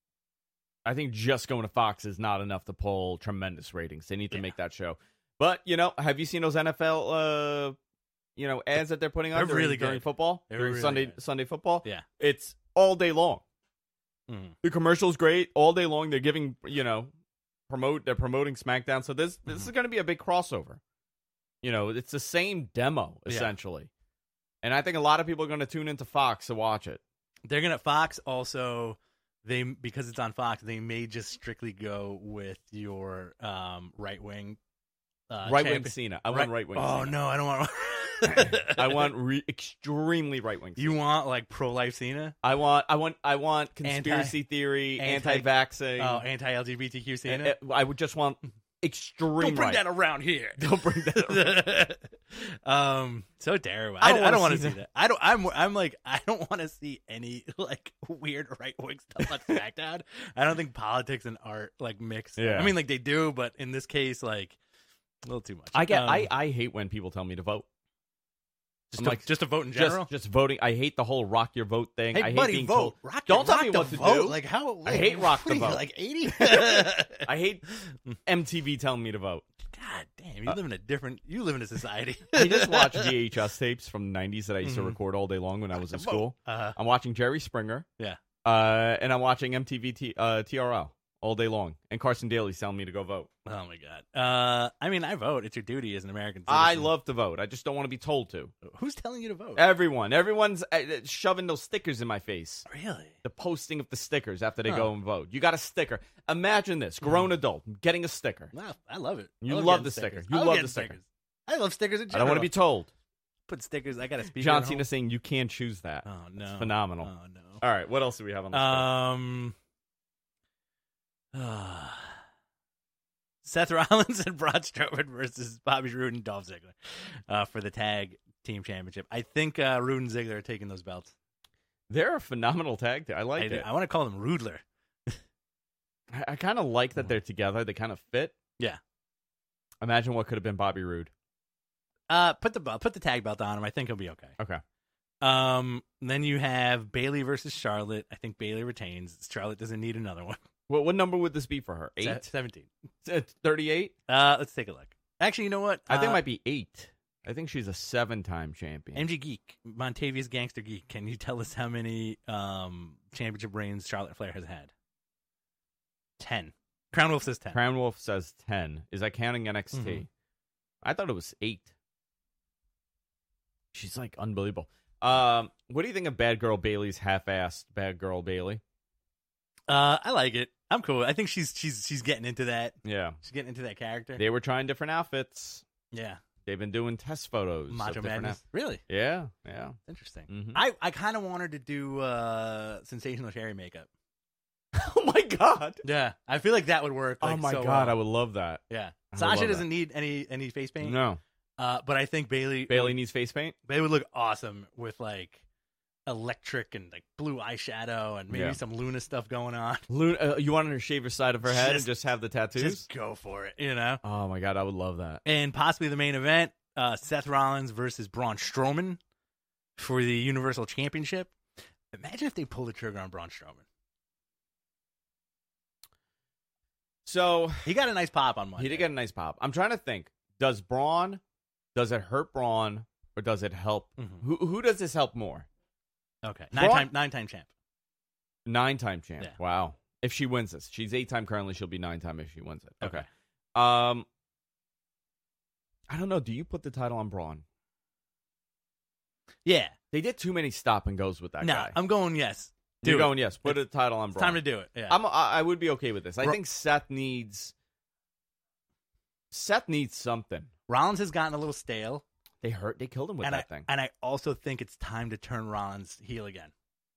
A: I think just going to Fox is not enough to pull tremendous ratings. They need to
B: Yeah.
A: make that show. But, you know, have you seen those N F L, uh, you know, ads that they're putting on
B: They're
A: during,
B: really
A: during
B: good.
A: football?
B: They're
A: during
B: really
A: Sunday
B: good.
A: Sunday football?
B: Yeah.
A: It's all day long.
B: Mhm.
A: The commercial's great. All day long, they're giving, you know, promote. They're promoting SmackDown. So this this
B: Mhm.
A: is going to be a big crossover. You know, it's the same demo,
B: Yeah.
A: essentially. And I think a lot of people are going to tune into Fox to watch it.
B: They're gonna Fox also. They because it's on Fox, they may just strictly go with your um, right wing. Uh,
A: Right wing
B: champion-
A: Cena. I want right wing
B: Oh
A: Cena.
B: no, I don't want.
A: I want re- extremely right wing.
B: You want like pro life Cena?
A: I want. I want. I want conspiracy
B: Anti-
A: theory,
B: anti-
A: anti-vaxxing.
B: Oh, anti L G B T Q Cena.
A: Uh, uh, I would just want extreme.
B: Don't bring
A: right.
B: that around here.
A: Don't bring that. Around.
B: um, so terrible.
A: I
B: I
A: don't
B: don't, I don't
A: wanna
B: want to
A: see
B: see that. I don't. I'm. I'm like. I don't want to see any like weird right wing stuff on SmackDown. I don't think politics and art like mix.
A: Yeah.
B: I mean, like they do, but in this case, like a little too much.
A: I get.
B: Um,
A: I, I hate when people tell me to vote.
B: just
A: I'm
B: to,
A: like,
B: just to vote in general.
A: Just, just voting. I hate the whole rock your vote thing.
B: Hey,
A: I hate
B: buddy,
A: being
B: vote.
A: told.
B: Rock
A: Don't
B: your-
A: tell
B: rock
A: me
B: the
A: what to
B: vote.
A: do.
B: Like how?
A: I hate rock
B: what
A: the
B: are you,
A: vote.
B: Like eighty.
A: I hate M T V telling me to vote.
B: God damn, you
A: Uh,
B: live in a different. You live in a society.
A: I just watch V H S tapes from the nineties that I used to
B: Mhm.
A: record all day long when I was in
B: Vote.
A: school.
B: Uh,
A: I'm watching Jerry Springer.
B: Yeah.
A: Uh, and I'm watching M T V T, uh, T R L all day long. And Carson Daly's telling me to go vote.
B: oh my god. Uh, I mean, I vote. It's your duty as an American citizen.
A: I love to vote. I just don't want to be told to.
B: Who's telling you to vote?
A: Everyone. Everyone's uh, shoving those stickers in my face.
B: Really?
A: The posting of the stickers after they
B: Huh.
A: go and vote. You got a sticker. Imagine this. Grown adult getting a sticker.
B: Wow, I love it.
A: You
B: I
A: love
B: getting
A: the sticker.
B: stickers.
A: You
B: I
A: love
B: getting
A: the sticker.
B: stickers. I love stickers in
A: I
B: general.
A: don't want to be told.
B: Put stickers. I got a speaker.
A: John
B: at
A: Cena
B: home.
A: saying you can't choose that.
B: Oh no!
A: It's phenomenal.
B: Oh no!
A: All right. What else do we have on the
B: Um, uh, Seth Rollins and Braun Strowman versus Bobby Roode and Dolph Ziggler uh, for the tag team championship. I think uh, Roode and Ziggler are taking those belts.
A: They're a phenomenal tag team. I like
B: I,
A: it.
B: I want to call them Roodler.
A: I, I kind of like that they're together. They kind of fit.
B: Yeah.
A: Imagine what could have been Bobby Roode.
B: Uh, put the belt, put the tag belt on him. I think he'll be okay.
A: Okay.
B: Um, then you have Bayley versus Charlotte. I think Bayley retains. Charlotte doesn't need another one.
A: What what number would this be for her?
B: Se-
A: Eight?
B: seventeen.
A: thirty-eight?
B: Uh, let's take a look. Actually, you know what?
A: I think
B: Uh,
A: it might be eight. I think she's a seven-time champion.
B: M G Geek, Montavious Gangster Geek. Can you tell us how many um, championship reigns Charlotte Flair has had? Ten. Crown Wolf says ten.
A: Crown Wolf says ten. Is that counting N X T?
B: Mhm.
A: I thought it was eight. She's like unbelievable. Um, what do you think of Bad Girl Bailey's half-assed Bad Girl Bailey?
B: Uh, I like it. I'm cool. I think she's she's she's getting into that.
A: Yeah.
B: She's getting into that character.
A: They were trying different outfits.
B: Yeah.
A: They've been doing test photos. of
B: Macho
A: different
B: Madness.
A: out-
B: Really
A: Yeah, yeah.
B: interesting.
A: Mhm.
B: I I kind of wanted to do uh, sensational Sherry makeup.
A: Oh my god.
B: Yeah, I feel like that would work.
A: Oh
B: like,
A: my
B: so
A: god,
B: well.
A: I would love that.
B: Yeah,
A: I would
B: Sasha
A: love
B: doesn't need any any face paint.
A: No.
B: Uh, but I think Bailey
A: Bailey needs face paint?
B: Bailey would look awesome with like electric and like blue eyeshadow and maybe
A: Yeah.
B: some Luna stuff going on.
A: Luna, uh, you want her to shave her side of her head
B: Just-
A: and just have the tattoos?
B: Just go for it, you know?
A: Oh my god, I would love that.
B: And possibly the main event, uh, Seth Rollins versus Braun Strowman for the Universal Championship. Imagine if they pull the trigger on Braun Strowman.
A: So
B: He got a nice pop on Monday.
A: he did get a nice pop. I'm trying to think. Does Braun? Does it hurt Braun or does it help?
B: Mhm.
A: Who who does this help more?
B: Okay, nine
A: Braun-
B: time nine time champ.
A: Nine time champ.
B: Yeah.
A: Wow. If she wins this, she's eight time currently. She'll be nine time if she wins it. Okay.
B: Okay.
A: Um. I don't know. Do you put the title on Braun?
B: Yeah,
A: They did too many stop and goes with that
B: no,
A: guy.
B: I'm going yes. Do
A: You're
B: it.
A: going yes. Put a title on
B: It's
A: Braun.
B: time to do it. Yeah,
A: I'm. I, I would be okay with this. I
B: Bra-
A: think Seth needs. Seth needs something.
B: Rollins has gotten a little stale,
A: They hurt. They killed him with
B: and
A: that
B: I
A: thing.
B: and I also think it's time to turn Rollins heel again.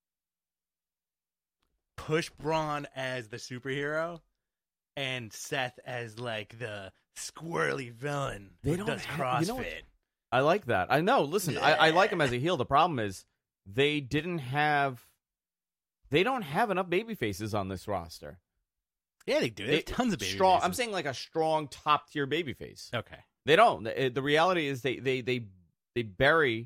B: Push Braun as the superhero, and Seth as like the squirrely villain
A: They
B: who
A: don't
B: does
A: have-
B: CrossFit.
A: you know what? I like that. I know. Listen, I, I like him as a heel. The problem is they didn't have. They don't have enough baby faces on this roster.
B: Yeah, they do. They have tons of baby
A: strong.
B: faces.
A: I'm saying like a strong top tier baby face.
B: Okay.
A: They don't. The, the reality is they they they they bury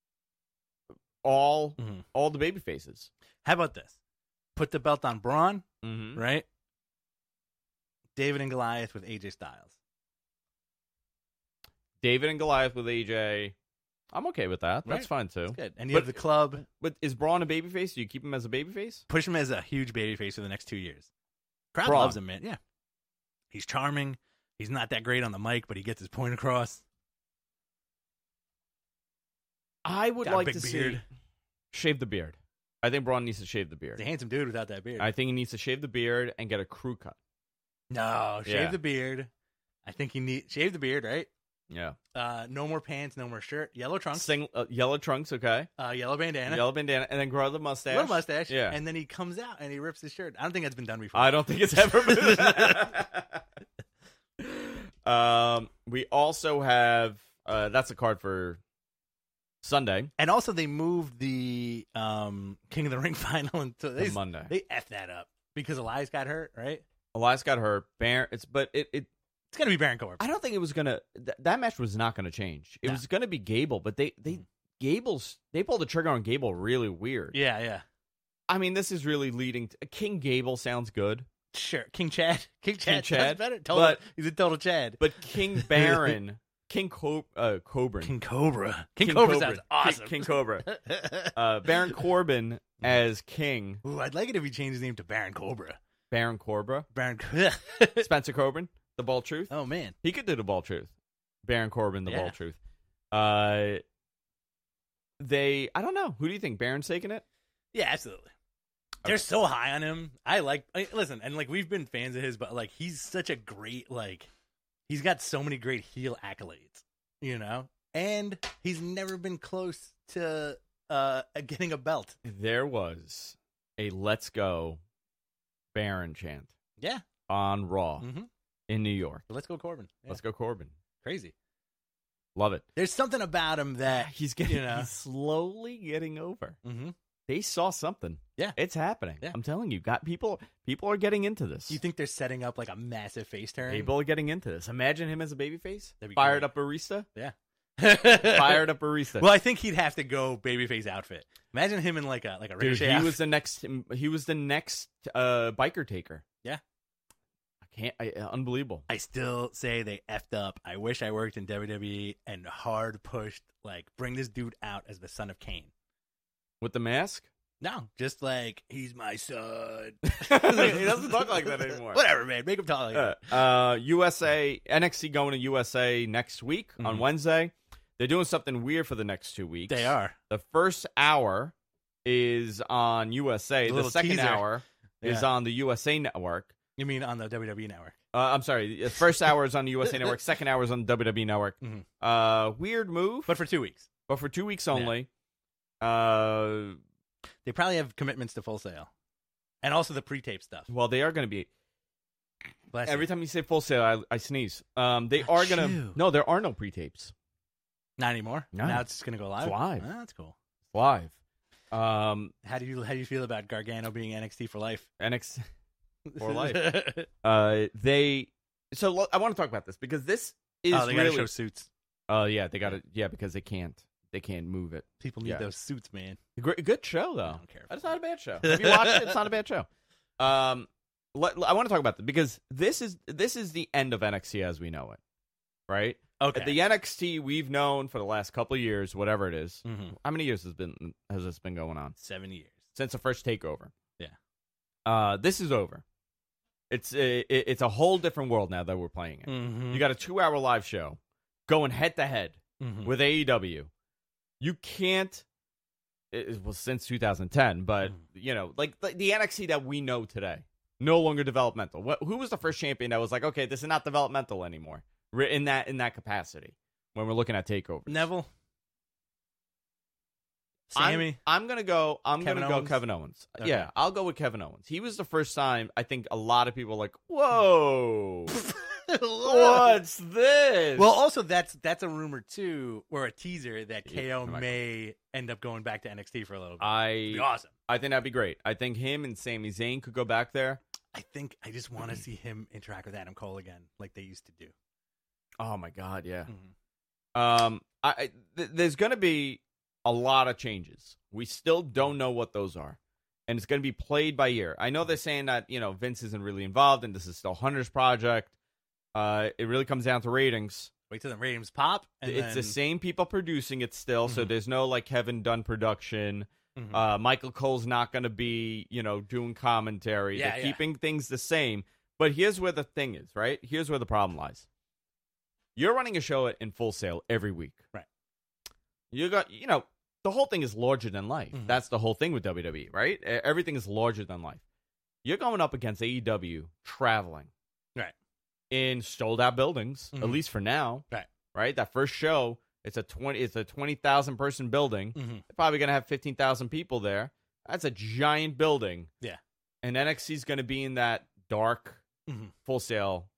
A: all
B: Mhm.
A: all the baby faces.
B: How about this? Put the belt on Braun,
A: Mm-hmm.
B: right? David and Goliath with A J Styles.
A: David and Goliath with A J. I'm okay with that. That's
B: Right.
A: fine too.
B: That's good. And you
A: But-
B: have the club.
A: But is Braun a baby face? Do you keep him as a baby face?
B: Push him as a huge baby face for the next two years. Crowd
A: Braun.
B: loves him, man. Yeah. He's charming. He's not that great on the mic, but he gets his point across.
A: I would
B: Got a
A: like
B: big
A: to
B: beard.
A: see shave the beard. I think Braun needs to shave the
B: He's
A: beard.
B: a handsome dude without that beard.
A: I think he needs to shave the beard and get a crew cut.
B: no, shave
A: Yeah.
B: the beard. I think he need shave the beard, right?
A: Yeah.
B: Uh, no more pants, no more shirt. Yellow trunks,
A: Sing, uh, yellow trunks, okay.
B: uh, yellow bandana,
A: Yellow bandana, and then grow the mustache.
B: little mustache.
A: Yeah.
B: And then he comes out and he rips his shirt. I don't think that's been done before.
A: I don't think it's ever been. um, we also have uh, that's a card for Sunday,
B: And also, they moved the um, King of the Ring final until
A: to
B: they
A: Monday.
B: they effed that up because Elias got hurt. Right?
A: Elias got hurt. Baron, it's but it, it
B: It's gonna be Baron Corbin.
A: I don't think it was gonna. Th- that match was not gonna change. It
B: No.
A: was gonna be Gable, but they they Gable's they pulled the trigger on Gable really weird.
B: Yeah, yeah.
A: I mean, this is really leading. to... King Gable sounds good,
B: Sure, King Chad. King Chad.
A: Chad,
B: That's better. Total,
A: but-
B: he's a total Chad.
A: but King Baron, King Co- uh, Coburn,
B: King Cobra. King,
A: King
B: Cobra
A: Coburn.
B: sounds awesome.
A: King, King Cobra, uh, Baron Corbin as King.
B: Ooh, I'd like it if he changed his name to Baron Cobra.
A: Baron Corbra,
B: Baron.
A: Spencer Coburn, the Ball Truth.
B: Oh man.
A: He could do the Ball Truth. Baron Corbin, the
B: Yeah.
A: Ball Truth. Uh, they, I don't know. Who do you think? Baron's taking it?
B: Yeah, absolutely. They're so high on him. I like. I, listen, and like we've been fans of his, but like he's such a great like. He's got so many great heel accolades, you know, and he's never been close to uh getting a belt.
A: There was a "Let's Go" Baron chant
B: Yeah.
A: on Raw
B: Mm-hmm.
A: in New York.
B: Let's go Corbin. Yeah.
A: Let's go Corbin.
B: Crazy.
A: Love it.
B: There's something about him that
A: He's getting
B: you know.
A: he's slowly getting over.
B: Mm-hmm.
A: They saw something.
B: Yeah.
A: It's happening.
B: Yeah.
A: I'm telling you, got people people are getting into this.
B: Do you think they're setting up like a massive face turn?
A: People are getting into this. Imagine him as a babyface.
B: That'd be
A: Fired
B: great.
A: up barista.
B: Yeah.
A: Fired up barista.
B: Well, I think he'd have to go babyface outfit. Imagine him in like a like a
A: Dude,
B: Ricochet
A: he
B: outfit.
A: was the next. He was the next uh, biker taker.
B: Yeah.
A: I can't. I, uh, unbelievable.
B: I still say they effed up. I wish I worked in W W E and hard pushed like bring this dude out as the son of Cain.
A: With the mask.
B: No, just like he's my son.
A: He doesn't talk like that anymore.
B: Whatever, man. Make him talk like that.
A: Uh, uh, U S A N X T going to U S A next week on
B: Mhm.
A: Wednesday. They're doing something weird for the next two weeks.
B: They are.
A: The first hour is on U S A.
B: The
A: The,
B: little
A: second
B: teaser.
A: hour is
B: Yeah.
A: on the U S A network.
B: You mean on the W W E network?
A: Uh, I'm sorry. The first hour is on the U S A network. Second hour is on the W W E network.
B: Mhm.
A: Uh, weird move,
B: But for two weeks.
A: but for two weeks only. Uh,
B: They probably have commitments to Full Sail. And also the pre-tape stuff.
A: well, they are going to be.
B: Bless
A: Every
B: you.
A: time you say Full Sail, I, I sneeze. Um, they are going to.
B: Achoo.
A: No, there are no pre tapes.
B: Not anymore.
A: No.
B: Now it's just gonna go live.
A: It's live.
B: Ah, that's cool.
A: Live. Um,
B: How do you how do you feel about Gargano being N X T for life?
A: N X T for life. uh, they. So lo- I want to talk about this because this is
B: oh, they
A: really.
B: gotta show suits.
A: Oh yeah, they got to. Yeah, because they can't. They can't move it.
B: People need
A: Yeah.
B: those suits, man.
A: Great, good show though.
B: I don't care.
A: It's not a bad show. Have you watched it? It's not a bad show. Um, let, I want to talk about this because this is this is the end of N X T as we know it, right?
B: Okay.
A: The N X T we've known for the last couple of years, whatever it is.
B: Mhm.
A: How many years has been has this been going on?
B: Seven years.
A: Since the first takeover.
B: Yeah.
A: Uh, this is over. It's a, it, it's a whole different world now that we're playing in.
B: Mm-hmm.
A: You got a two-hour live show going head-to-head
B: mm-hmm.
A: with A E W. You can't, it was since two thousand ten, but,
B: Mhm.
A: you know, like the, the N X T that we know today, no longer developmental. What, who was the first champion that was like, okay, this is not developmental anymore in that in that capacity when we're looking at takeovers?
B: Neville.
A: I'm-
B: Sammy.
A: I'm, gonna go. I'm
B: Kevin
A: gonna go
B: Owens?
A: Kevin Owens.
B: Okay.
A: Yeah, I'll go with Kevin Owens. He was the first time I think a lot of people were like, "Whoa, what's this?"
B: Well, also that's that's a rumor too, or a teaser that K O
A: Yeah, right.
B: may end up going back to N X T for a little bit.
A: I
B: Be awesome.
A: I think that'd be great. I think him and Sami Zayn could go back there.
B: I think I just want to see him interact with Adam Cole again, like they used to do.
A: Oh my God, yeah.
B: Mhm.
A: Um, I, I th- there's gonna be a lot of changes. We still don't know what those are, and it's gonna be played by ear. I know they're saying that you know Vince isn't really involved, and this is still Hunter's project. Uh, it really comes down to ratings.
B: Wait till the ratings pop. And
A: It's
B: then,
A: the same people producing it still, so
B: Mhm.
A: there's no like Kevin Dunn production.
B: Mhm.
A: Uh, Michael Cole's not going to be, you know, doing commentary.
B: Yeah,
A: They're
B: yeah.
A: keeping things the same. But here's where the thing is, right? Here's where the problem lies. You're running a show in Full Sail every week.
B: Right.
A: You got, you know, the whole thing is larger than life.
B: Mhm.
A: That's the whole thing with W W E, right? E- Everything is larger than life. You're going up against A E W traveling.
B: Right.
A: In sold out buildings, at
B: Mhm.
A: least for now.
B: Right.
A: Right? That first show, it's a twenty it's a twenty thousand person building.
B: Mhm.
A: They're probably going to have fifteen thousand people there. That's a giant building.
B: Yeah.
A: And N X T is going to be in that dark,
B: Mhm.
A: Full Sail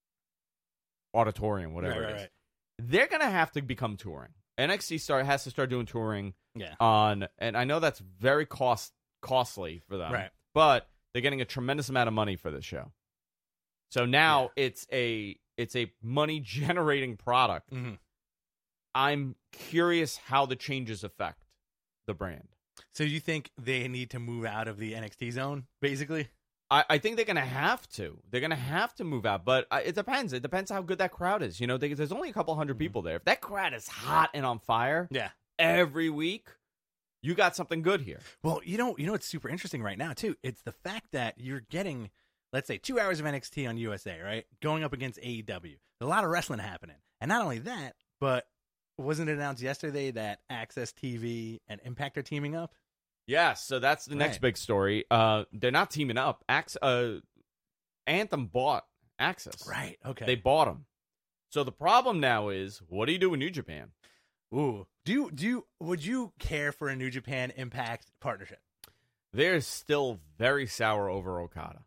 A: auditorium, whatever
B: Right,
A: it
B: right,
A: is.
B: right.
A: They're going to have to become touring. N X T start has to start doing touring
B: Yeah.
A: on, and I know that's very cost costly for them.
B: Right.
A: But they're getting a tremendous amount of money for this show. So now it's a it's a money generating product.
B: hmm
A: I'm curious how the changes affect the brand.
B: So you think they need to move out of the N X T zone, basically?
A: I, I think they're going to have to. They're going to have to move out, but uh, it depends. It depends how good that crowd is. You know, they, there's only a couple 100
B: Mhm.
A: people there. If that crowd is hot and on fire
B: Yeah.
A: every week, you got something good here.
B: Well, you know, you know what's super interesting right now too. It's the fact that you're getting, let's say, two hours of N X T on U S A, right? Going up against A E W. There's a lot of wrestling happening, and not only that, but wasn't it announced yesterday that Access T V and Impact are teaming up?
A: Yes, so that's the next
B: Right.
A: big story. Uh, they're not teaming up. Ax- uh, Anthem bought Access.
B: Right. Okay.
A: They bought them. So the problem now is, what do you do with New Japan?
B: Ooh. Do you, do you, would you care for a New Japan Impact partnership?
A: They're still very sour over Okada.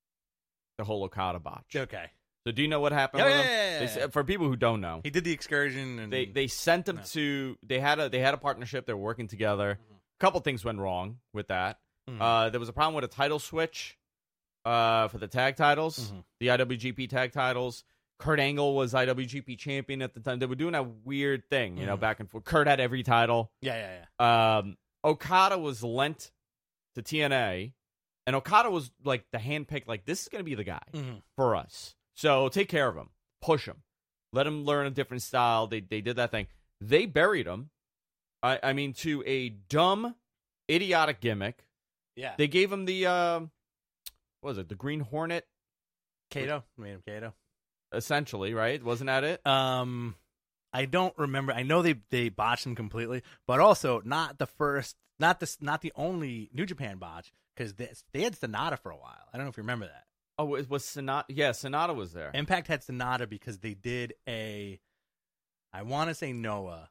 A: The whole Okada botch.
B: Okay.
A: So do you know what happened
B: Yeah,
A: with
B: yeah,
A: them?
B: yeah,
A: They
B: yeah.
A: said- for people who don't know,
B: He did the excursion, and
A: they they sent them
B: No.
A: to they had a they had a partnership. They were working together.
B: Mhm.
A: A couple things went wrong with that.
B: Mhm.
A: Uh, there was a problem with a title switch uh, for the tag titles,
B: Mhm.
A: the I W G P tag titles. Kurt Angle was I W G P champion at the time. They were doing a weird thing, you know,
B: Mhm.
A: back and forth. Kurt had every title.
B: yeah, yeah, yeah.
A: Um, Okada was lent to T N A, and Okada was like the handpicked, like, this is going to be the guy
B: Mhm.
A: for us. So take care of him. Push him. Let him learn a different style. They they did that thing. They buried him. I, I mean, to a dumb, idiotic gimmick.
B: Yeah.
A: They gave him the, uh, what was it, the Green Hornet,
B: Kato made him Kato.
A: essentially, right? Wasn't that it?
B: Um, I don't remember. I know they they botched him completely, but also not the first, not the not the only New Japan botch, because they, they had Sonata for a while. I don't know if you remember that.
A: Oh, it was Sonata. Yeah, Sonata was there.
B: Impact had Sonata because they did a, I want to say Noah,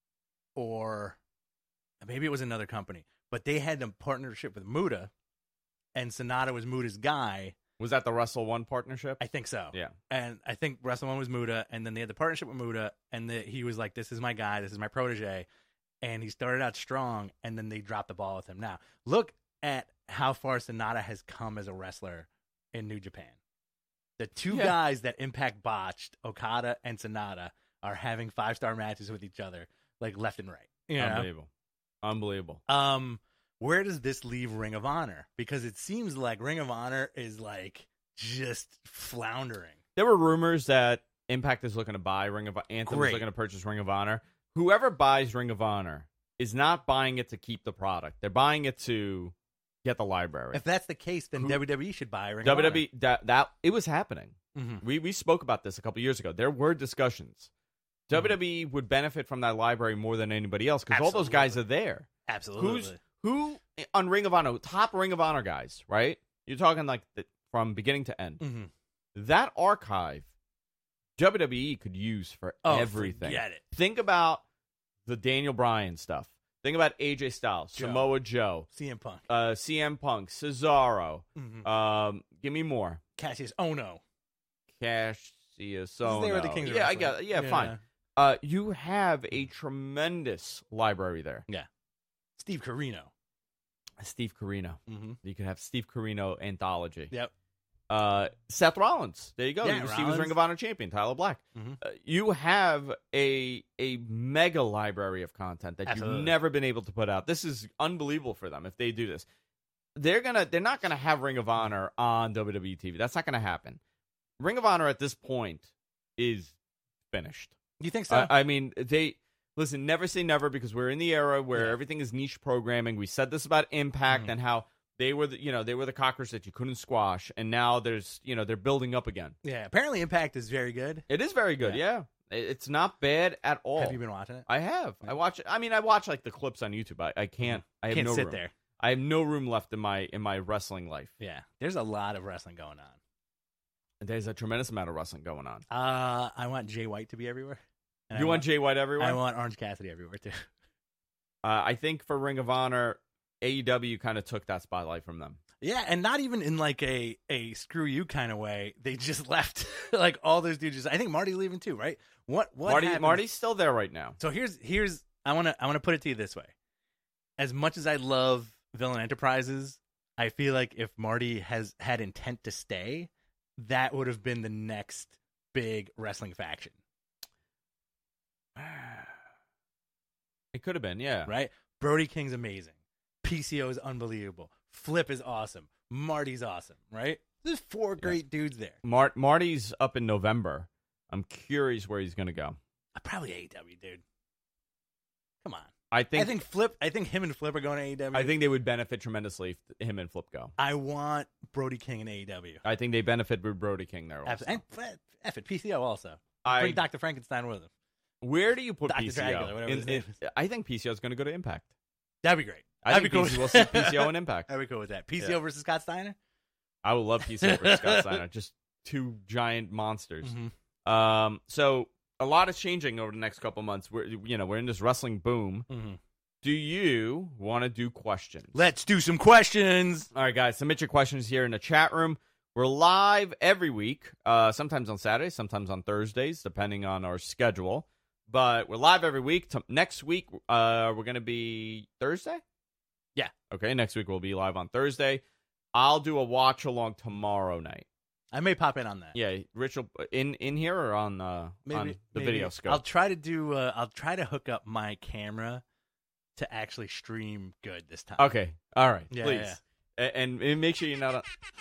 B: or maybe it was another company, but they had a partnership with Muda, and Sonata was Muda's guy.
A: Was that the Wrestle One partnership?
B: I think so.
A: Yeah.
B: And I think Wrestle One was Muda, and then they had the partnership with Muda, and the, he was like, "This is my guy, this is my protege." and he started out strong, and then they dropped the ball with him. Now, look at how far Sonata has come as a wrestler in New Japan. The two
A: Yeah.
B: guys that Impact botched, Okada and Sonata, are having five-star matches with each other, like left and right. You know?
A: Unbelievable. Unbelievable.
B: Um, where does this leave Ring of Honor? Because it seems like Ring of Honor is like just floundering.
A: There were rumors that Impact is looking to buy Ring of Anthem
B: Great.
A: is looking to purchase Ring of Honor. Whoever buys Ring of Honor is not buying it to keep the product. They're buying it to get the library.
B: If that's the case, then
A: Who-
B: W W E should buy Ring
A: W
B: of
A: W E that, that it was happening.
B: Honor. Mm-hmm.
A: We we spoke about this a couple years ago. There were discussions.
B: Mhm.
A: W W E would benefit from that library more than anybody else because all those guys are there.
B: Absolutely.
A: Who's who on Ring of Honor? Top Ring of Honor guys, right? You're talking like the, from beginning to end.
B: Mm-hmm.
A: That archive, W W E could use for
B: Oh,
A: everything.
B: forget it.
A: Think about the Daniel Bryan stuff. Think about A J Styles,
B: Joe.
A: Samoa Joe,
B: C M Punk.
A: uh, C M Punk, Cesaro.
B: Mm-hmm.
A: Um, give me more.
B: Cassius Ono.
A: Cassius
B: They were the
A: Ohno.
B: Kings of
A: Yeah, I
B: Wrestling.
A: got. Yeah, fine. Uh, you have a tremendous library there.
B: Steve Corino.
A: Steve Corino.
B: Mm-hmm.
A: You could have Steve Corino anthology.
B: Yep.
A: Uh, Seth Rollins. There you go.
B: Yeah,
A: he was
B: Rollins.
A: Ring of Honor champion. Tyler Black.
B: Mhm.
A: Uh, you have a a mega library of content that
B: Absolutely.
A: you've never been able to put out. This is unbelievable for them if they do this. They're gonna. They're not gonna have Ring of Honor on W W E T V. That's not gonna happen. Ring of Honor at this point is finished.
B: You think so?
A: I, I mean, they listen. Never say never because we're in the era where
B: Yeah.
A: everything is niche programming. We said this about Impact
B: Mhm.
A: and how they were, the, you know, they were the cockers that you couldn't squash, and now there's, you know, they're building up again.
B: yeah. Apparently, Impact is very good.
A: It is very good. Yeah, It- it's not bad at all.
B: Have you been watching it?
A: I have. I watch. I mean, I watch like the clips on YouTube. I, I can't. I have
B: Can't
A: no
B: sit
A: room.
B: there.
A: I have no room left in my in my wrestling life.
B: Yeah. There's a lot of wrestling going on.
A: There's a tremendous amount of wrestling going on.
B: Uh, I want Jay White to be everywhere. And
A: you
B: I
A: want Jay White everywhere?
B: I want Orange Cassidy everywhere too.
A: Uh, I think for Ring of Honor, A E W kind of took that spotlight from them.
B: Yeah, and not even in like a a screw you kind of way. They just left like all those dudes. Just, I think Marty leaving too, right? What what
A: Marty
B: happens-
A: Marty's still there right now.
B: So here's here's I want to I want to put it to you this way. As much as I love Villain Enterprises, I feel like if Marty has had intent to stay, that would have been the next big wrestling faction,
A: It could have been, yeah.
B: right? Brody King's amazing. P C O is unbelievable. Flip is awesome. Marty's awesome, right? There's four great dudes there.
A: Mart Marty's up in November. I'm curious where he's going to go.
B: Uh, Probably A E W, dude. Come on.
A: I think
B: I think Flip. I think him and Flip are going to A E W.
A: I think they would benefit tremendously if him and Flip go.
B: I want Brody King in A E W.
A: I think they benefit with Brody King there also.
B: Absolutely. And F it, P C O also.
A: I,
B: Bring Doctor Frankenstein with him.
A: where do you put
B: Doctor
A: P C O?
B: Dracula, whatever
A: In-
B: his name
A: in- I think P C O is going to go to Impact.
B: That'd be great.
A: I
B: That'd
A: think
B: be cool.
A: P C O will see P C O in Impact.
B: That'd be cool with that. P C O
A: Yeah.
B: versus Scott Steiner?
A: I would love P C O versus Scott Steiner. Just two giant monsters.
B: Mm-hmm.
A: Um, so a lot is changing over the next couple months. We're you know we're in this wrestling boom.
B: Mm-hmm.
A: Do you want to do questions?
B: Let's do some questions.
A: All right, guys, submit your questions here in the chat room. We're live every week, uh, sometimes on Saturdays, sometimes on Thursdays, depending on our schedule. But we're live every week. T- next week, uh, we're going to be Thursday?
B: Yeah.
A: Okay, next week we'll be live on Thursday. I'll do a watch-along tomorrow night.
B: I may pop in on that.
A: Yeah, Rich, will, in, in here or on, uh,
B: Maybe,
A: on the
B: maybe.
A: video scope?
B: I'll try to do. Uh, I'll try to hook up my camera to actually stream good this time.
A: Okay, all right,
B: Yeah,
A: please.
B: yeah.
A: A- And, and make sure you're not on,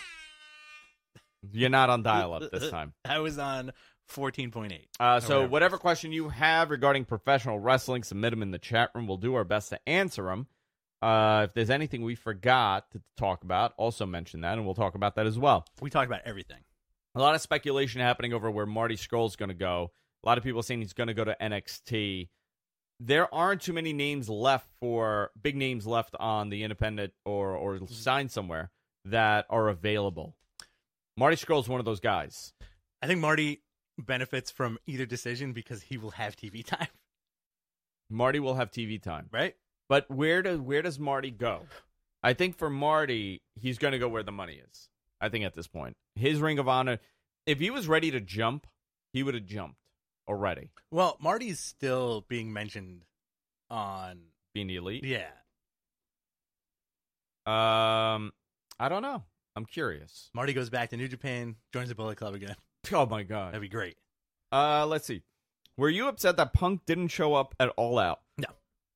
A: you're not on dial-up this time.
B: I was on fourteen point eight.
A: Uh,
B: Or
A: so
B: whatever.
A: whatever question you have regarding professional wrestling, submit them in the chat room. We'll do our best to answer them. Uh, if there's anything we forgot to talk about, also mention that, and we'll talk about that as well.
B: We talked about everything.
A: A lot of speculation happening over where Marty Scurll's going to go. A lot of people saying he's going to go to N X T. There aren't too many names left for big names left on the independent or or signed somewhere that are available. Marty Scurll's one of those guys.
B: I think Marty benefits from either decision because he will have T V time,
A: Marty will have T V time.
B: right?
A: But where does where does Marty go? I think for Marty, he's going to go where the money is. I think at this point, his Ring of Honor, if he was ready to jump, he would have jumped already.
B: Well, Marty's still being mentioned on
A: being the elite.
B: Yeah.
A: Um, I don't know. I'm curious.
B: Marty goes back to New Japan, joins the Bullet Club again.
A: Oh my god,
B: That'd be great.
A: Uh, let's see. Were you upset that Punk didn't show up at All Out?
B: No.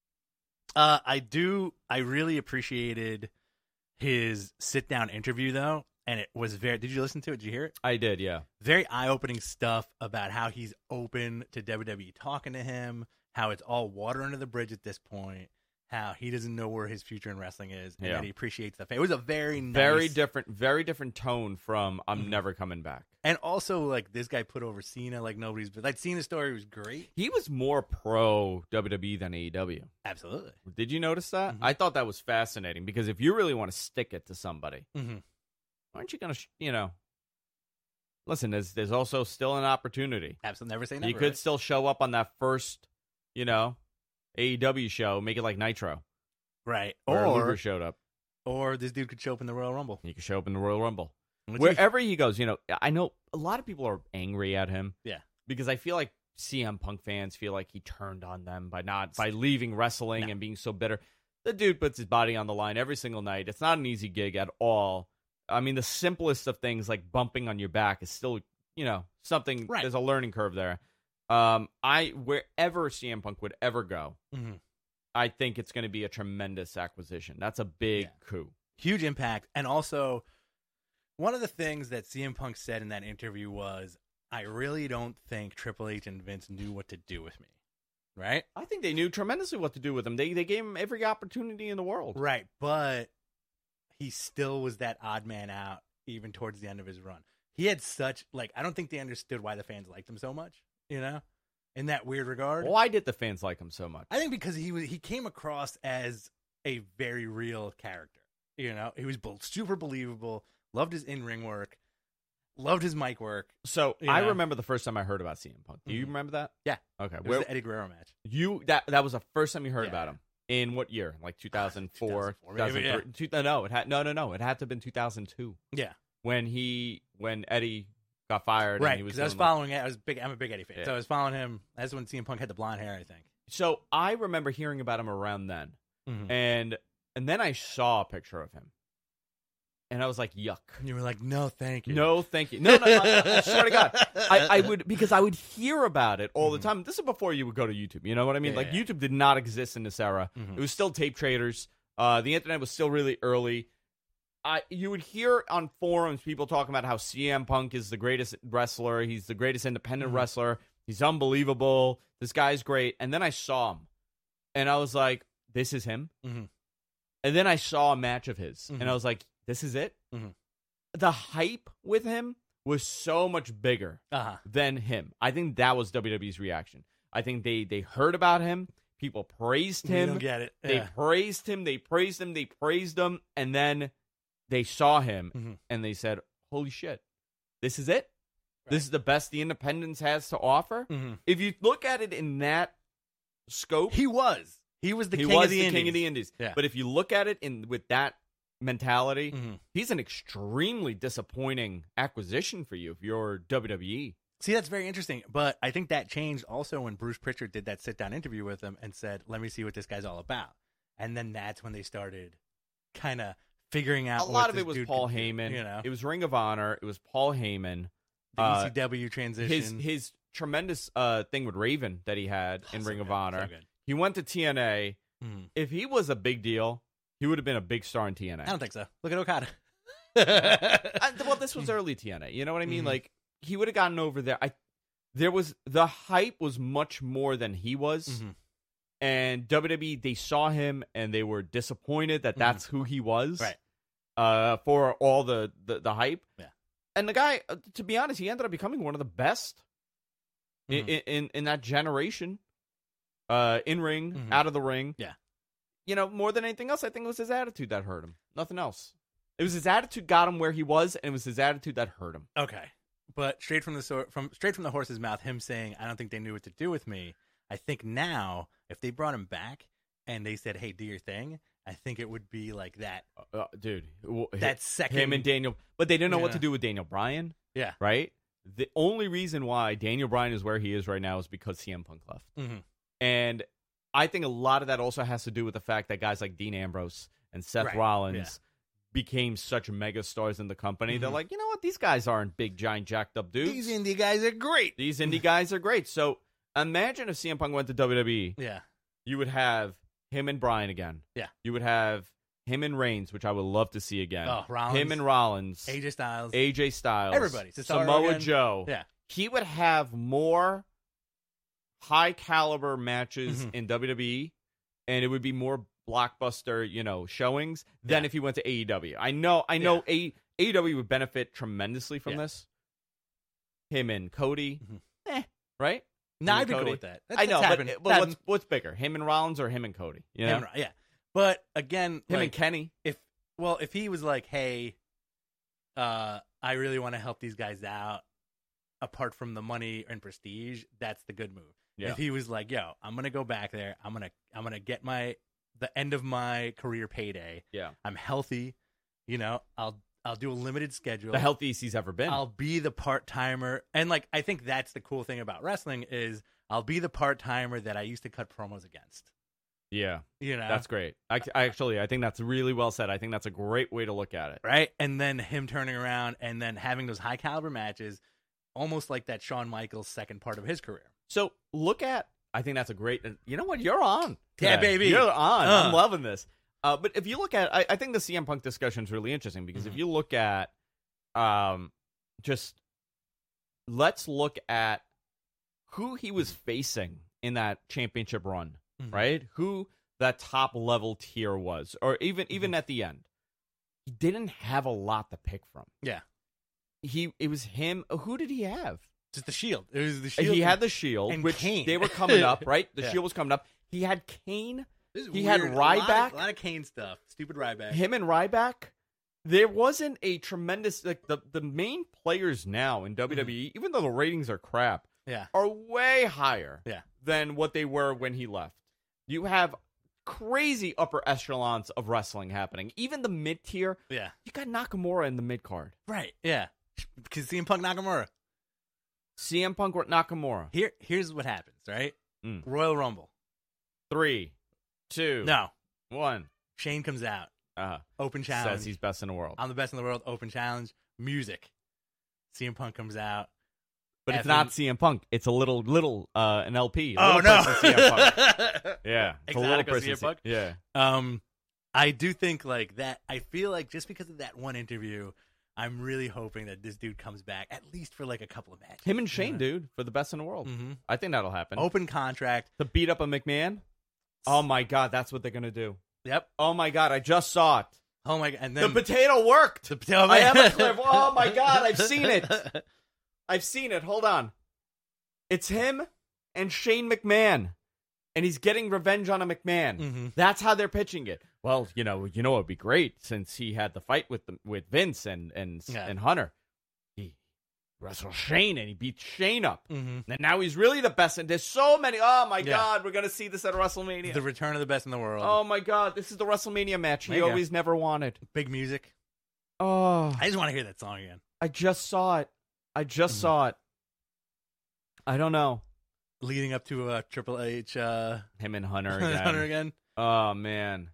B: Uh, I do. I really appreciated his sit down interview though, and it was very. Did you listen to it? Did you hear it?
A: I did, yeah.
B: Very eye opening stuff about how he's open to W W E talking to him, how it's all water under the bridge at this point, how he doesn't know where his future in wrestling is, and
A: Yeah.
B: that he appreciates the fan. It was a very nice,
A: Very different, very different tone from "I'm
B: Mhm.
A: never coming back."
B: and also like this guy put over Cena like nobody's. But like Cena's story was great.
A: He was more pro W W E than A E W.
B: Absolutely.
A: Did you notice that?
B: Mhm.
A: I thought that was fascinating because if you really want to stick it to somebody,
B: Mm-hmm.
A: aren't you gonna, sh- you know? Listen, there's there's also still an opportunity.
B: Absolutely. Never say never.
A: You could
B: right?
A: still show up on that first, you know, A E W show, make it like Nitro,
B: right.
A: where
B: Or
A: Luger showed up.
B: or this dude could show up in the Royal Rumble.
A: You could show up in the Royal Rumble.
B: Which
A: Wherever he goes, you know, I know a lot of people are angry at him.
B: Yeah.
A: Because I feel like C M Punk fans feel like he turned on them by not by leaving wrestling
B: No.
A: and being so bitter. The dude puts his body on the line every single night. It's not an easy gig at all. I mean, the simplest of things like bumping on your back is still, you know, something.
B: Right.
A: There's a learning curve there. Um, I wherever C M Punk would ever go,
B: hmm
A: I think it's going to be a tremendous acquisition. That's a big
B: Yeah.
A: coup.
B: huge impact. And also, one of the things that C M Punk said in that interview was, I really don't think Triple H and Vince knew what to do with me. Right?
A: I think they knew tremendously what to do with him. They they gave him every opportunity in the world.
B: Right. But he still was that odd man out even towards the end of his run. He had such, like, I don't think they understood why the fans liked him so much, you know, in that weird regard.
A: Why did the fans like him so much?
B: I think because he was he came across as a very real character. You know, he was both super believable, loved his in-ring work, loved his mic work.
A: So
B: You
A: I
B: know?
A: remember the first time I heard about C M Punk. Do you
B: Mhm.
A: remember that?
B: Yeah.
A: Okay.
B: It
A: Where
B: was the Eddie Guerrero match.
A: you that that was the first time you heard
B: Yeah.
A: about him. In what year? Like two thousand four,
B: two thousand four, maybe, yeah.
A: two, no, it had no, no, no. It had to have been two thousand two
B: Yeah,
A: when he when Eddie got fired.
B: right.
A: And he was
B: Because I was
A: doing, like-
B: following it. I was big. I'm a big Eddie fan,
A: Yeah.
B: so I was following him. That's when C M Punk had the blonde hair, I think.
A: So I remember hearing about him around then,
B: Mhm.
A: and and then I saw a picture of him, and I was like, "Yuck."
B: And you were like, "No, thank you."
A: No, thank you. No, no, I, I swear to God, I, I would because I would hear about it all the
B: Mhm.
A: time. This is before you would go to YouTube. You know what I mean?
B: Yeah,
A: like
B: yeah.
A: YouTube did not exist in this era.
B: Mhm.
A: It was still tape traders. Uh, the internet was still really early. I you would hear on forums people talking about how C M Punk is the greatest wrestler. He's the greatest independent
B: Mhm.
A: wrestler. He's unbelievable. This guy's great. And then I saw him, and I was like, "This is him."
B: Mhm.
A: And then I saw a match of his,
B: Mhm.
A: and I was like, "This is it."
B: Mhm.
A: The hype with him was so much bigger
B: Uh-huh.
A: than him. I think that was W W E's reaction. I think they they heard about him. People praised
B: You
A: him.
B: don't get it.
A: They
B: Yeah.
A: praised him. They praised him. They praised him. And then they saw him
B: Mhm.
A: and they said, "Holy shit, this is it.
B: Right.
A: This is the best the Independence has to offer."
B: Mhm.
A: If you look at it in that scope,
B: He was. He was the
A: he
B: king
A: was
B: of the,
A: the
B: Indies.
A: king of the Indies.
B: Yeah.
A: But if you look at it in with that mentality,
B: Mhm.
A: he's an extremely disappointing acquisition for you if you're W W E.
B: See, that's very interesting. But I think that changed also when Bruce Pritchard did that sit down interview with him and said, "Let me see what this guy's all about." And then that's when they started kind of figuring out
A: A
B: what
A: lot of
B: this
A: it was
B: dude
A: Paul
B: could do,
A: Heyman.
B: You know,
A: It was Ring of Honor. It was Paul Heyman.
B: the
A: uh,
B: E C W transition.
A: His his tremendous uh, thing with Raven that he had in
B: So
A: Ring of
B: good,
A: Honor.
B: so good.
A: He went to T N A.
B: Mhm.
A: If he was a big deal, he would have been a big star in T N A.
B: I don't think so. Look at Okada.
A: I- well, this was early T N A. You know what I mean?
B: Mhm.
A: Like he would have gotten over there. I there was the hype was much more than he was,
B: Mhm.
A: and W W E they saw him and they were disappointed that that's who he was.
B: Right.
A: Uh, for all the, the the hype.
B: Yeah.
A: And the guy, uh, to be honest, he ended up becoming one of the best
B: Mhm.
A: in, in in that generation. Uh, in ring,
B: Mhm.
A: out of the ring.
B: Yeah.
A: You know, more than anything else, I think it was his attitude that hurt him. Nothing else. It was his attitude got him where he was, and it was his attitude that hurt him.
B: Okay, but straight from the sor- from straight from the horse's mouth, him saying, "I don't think they knew what to do with me." I think now, if they brought him back and they said, "Hey, do your thing," I think it would be like that.
A: Uh, dude, w-
B: That second,
A: him and Daniel, but they didn't know what
B: Yeah.
A: to do with Daniel Bryan.
B: Yeah.
A: Right. The only reason why Daniel Bryan is where he is right now is because C M Punk left,
B: Mhm.
A: and I think a lot of that also has to do with the fact that guys like Dean Ambrose and Seth
B: Right.
A: Rollins
B: Yeah.
A: became such mega stars in the company.
B: Mm-hmm.
A: They're like, you know what? These guys aren't big, giant, jacked up dudes.
B: These indie guys are great.
A: These indie guys are great. So imagine if C M Punk went to W W E.
B: Yeah.
A: You would have him and Bryan again.
B: Yeah.
A: You would have him and Reigns, which I would love to see again.
B: Oh, Rollins.
A: Him and Rollins.
B: A J Styles.
A: A J Styles.
B: Everybody. Cesaro
A: Samoa
B: again.
A: Joe.
B: Yeah.
A: He would have more high caliber matches
B: Mhm.
A: in W W E, and it would be more blockbuster, you know, showings than
B: Yeah.
A: if he went to A E W. I know, I know A- AEW would benefit tremendously from
B: Yeah.
A: this. Him and Cody.
B: Mhm.
A: Eh, right?
B: No,
A: Him
B: I'd
A: and
B: be cool
A: Cody.
B: with that. That's,
A: I know,
B: that's
A: but,
B: happened.
A: but
B: That
A: what's
B: happened.
A: what's bigger, him and Rollins or him and Cody? You know?
B: Him and- yeah. But again,
A: Him
B: like,
A: and Kenny.
B: if well, if he was like, "Hey, uh, I really want to help these guys out, apart from the money and prestige," that's the good move.
A: Yeah.
B: If he was like, "Yo, I'm gonna go back there. I'm gonna, I'm gonna get my the end of my career payday.
A: Yeah.
B: I'm healthy. You know, I'll, I'll do a limited schedule.
A: The healthiest he's ever been.
B: I'll be the part timer." And like, I think that's the cool thing about wrestling is I'll be the part timer that I used to cut promos against.
A: yeah.
B: You know,
A: That's great. I, I actually, I think that's really well said. I think that's a great way to look at it.
B: right? And then him turning around and then having those high caliber matches, almost like that Shawn Michaels second part of his career.
A: So look at, I think that's a great, you know what? You're on.
B: Yeah,
A: today.
B: baby.
A: You're on.
B: Uh.
A: I'm loving this. Uh, but if you look at, I, I think the C M Punk discussion is really interesting because
B: Mhm.
A: if you look at, um, just let's look at who he was facing in that championship run,
B: Mhm.
A: right? Who that top level tier was, or even even at the end, he didn't have a lot to pick from.
B: Yeah.
A: He it was him. Who did he have?
B: Just the Shield. It was the Shield.
A: He had the Shield,
B: and
A: which
B: Kane.
A: they were coming up, right? The
B: Yeah.
A: Shield was coming up. He had Kane,
B: This is
A: he had
B: weird. A lot of-
A: Ryback.
B: A lot of Kane stuff. Stupid Ryback.
A: him and Ryback. There wasn't a tremendous like the the main players now in W W E, even though the ratings are crap,
B: Yeah.
A: are way higher
B: Yeah.
A: than what they were when he left. You have crazy upper echelons of wrestling happening. Even the mid tier,
B: Yeah.
A: you got Nakamura in the mid card.
B: Right. Yeah. Because C M Punk Nakamura.
A: C M Punk with Nakamura.
B: Here, here's what happens, right?
A: Mm.
B: Royal Rumble.
A: Three, two,
B: No.
A: one.
B: Shane comes out.
A: Uh,
B: Open challenge.
A: says he's best in the world.
B: I'm the best in the world. Open challenge. Music. C M Punk comes out.
A: But it's
B: effing-
A: not C M Punk. It's a little, little, uh, an L P. A
B: Oh,
A: little
B: no.
A: person C M Punk. Yeah. It's a little
B: Exotica
A: person
B: C M Punk?
A: Yeah.
B: Um, I do think like that. I feel like just because of that one interview, I'm really hoping that this dude comes back at least for like a couple of matches.
A: Him and Shane, dude, for the best in the world.
B: Mm-hmm.
A: I think that'll happen.
B: Open contract.
A: To beat up a McMahon? Oh, my God. That's what they're going to do.
B: Yep.
A: Oh, my God. I just saw it.
B: Oh my god! And
A: The
B: then
A: potato worked.
B: the potato
A: I
B: man.
A: have a clip. Oh, my God. I've seen it. I've seen it. Hold on. It's him and Shane McMahon. And he's getting revenge on a McMahon.
B: Mhm.
A: That's how they're pitching it. Well, you know, you know, it'd be great since he had the fight with the, with Vince and and
B: Yeah.
A: and Hunter. He wrestled Shane and he beat Shane up.
B: Mhm.
A: And now he's really the best. And there's so many. Oh my
B: Yeah.
A: God, we're gonna see this at WrestleMania.
B: The return of the best in the world.
A: Oh my God, this is the WrestleMania match he
B: There you go.
A: always never wanted.
B: Big music.
A: Oh,
B: I just want to hear that song again.
A: I just saw it. I just
B: Mhm.
A: saw it. I don't know.
B: Leading up to uh, Triple H. Uh,
A: Him and Hunter again.
B: Hunter again.
A: Oh man,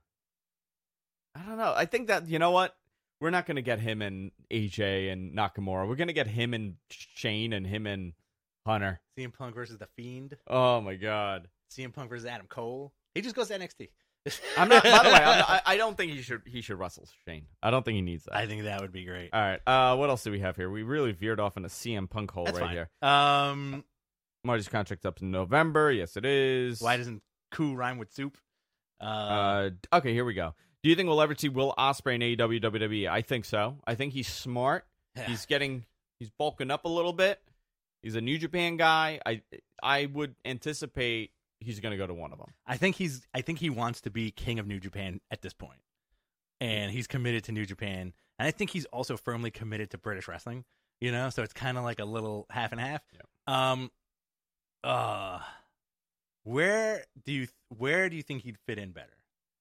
A: I don't know. I think that you know what, we're not going to get him and A J and Nakamura. We're going to get him and Shane and him and Hunter.
B: C M Punk versus The Fiend.
A: Oh my God,
B: C M Punk versus Adam Cole. He just goes to N X T.
A: I'm not. By the way, I'm not, I, I don't think he should. He should wrestle Shane. I don't think he needs that.
B: I think that would be great.
A: All right. Uh, what else do we have here? We really veered off in a C M Punk hole
B: That's
A: right
B: fine.
A: here.
B: Um,
A: Marty's contract's up in November. Yes, it is.
B: why doesn't "coup" rhyme with soup? Uh,
A: Uh, okay, here we go. Do you think we'll ever see Will Ospreay in A E W, W W E? I think so. I think he's smart.
B: yeah.
A: He's getting, he's bulking up a little bit. He's a New Japan guy. I, I would anticipate he's going to go to one of them.
B: I think he's. I think he wants to be king of New Japan at this point, and he's committed to New Japan. And I think he's also firmly committed to British wrestling. You know, so it's kind of like a little half and half. Um, uh, where do you where do you think he'd fit in better?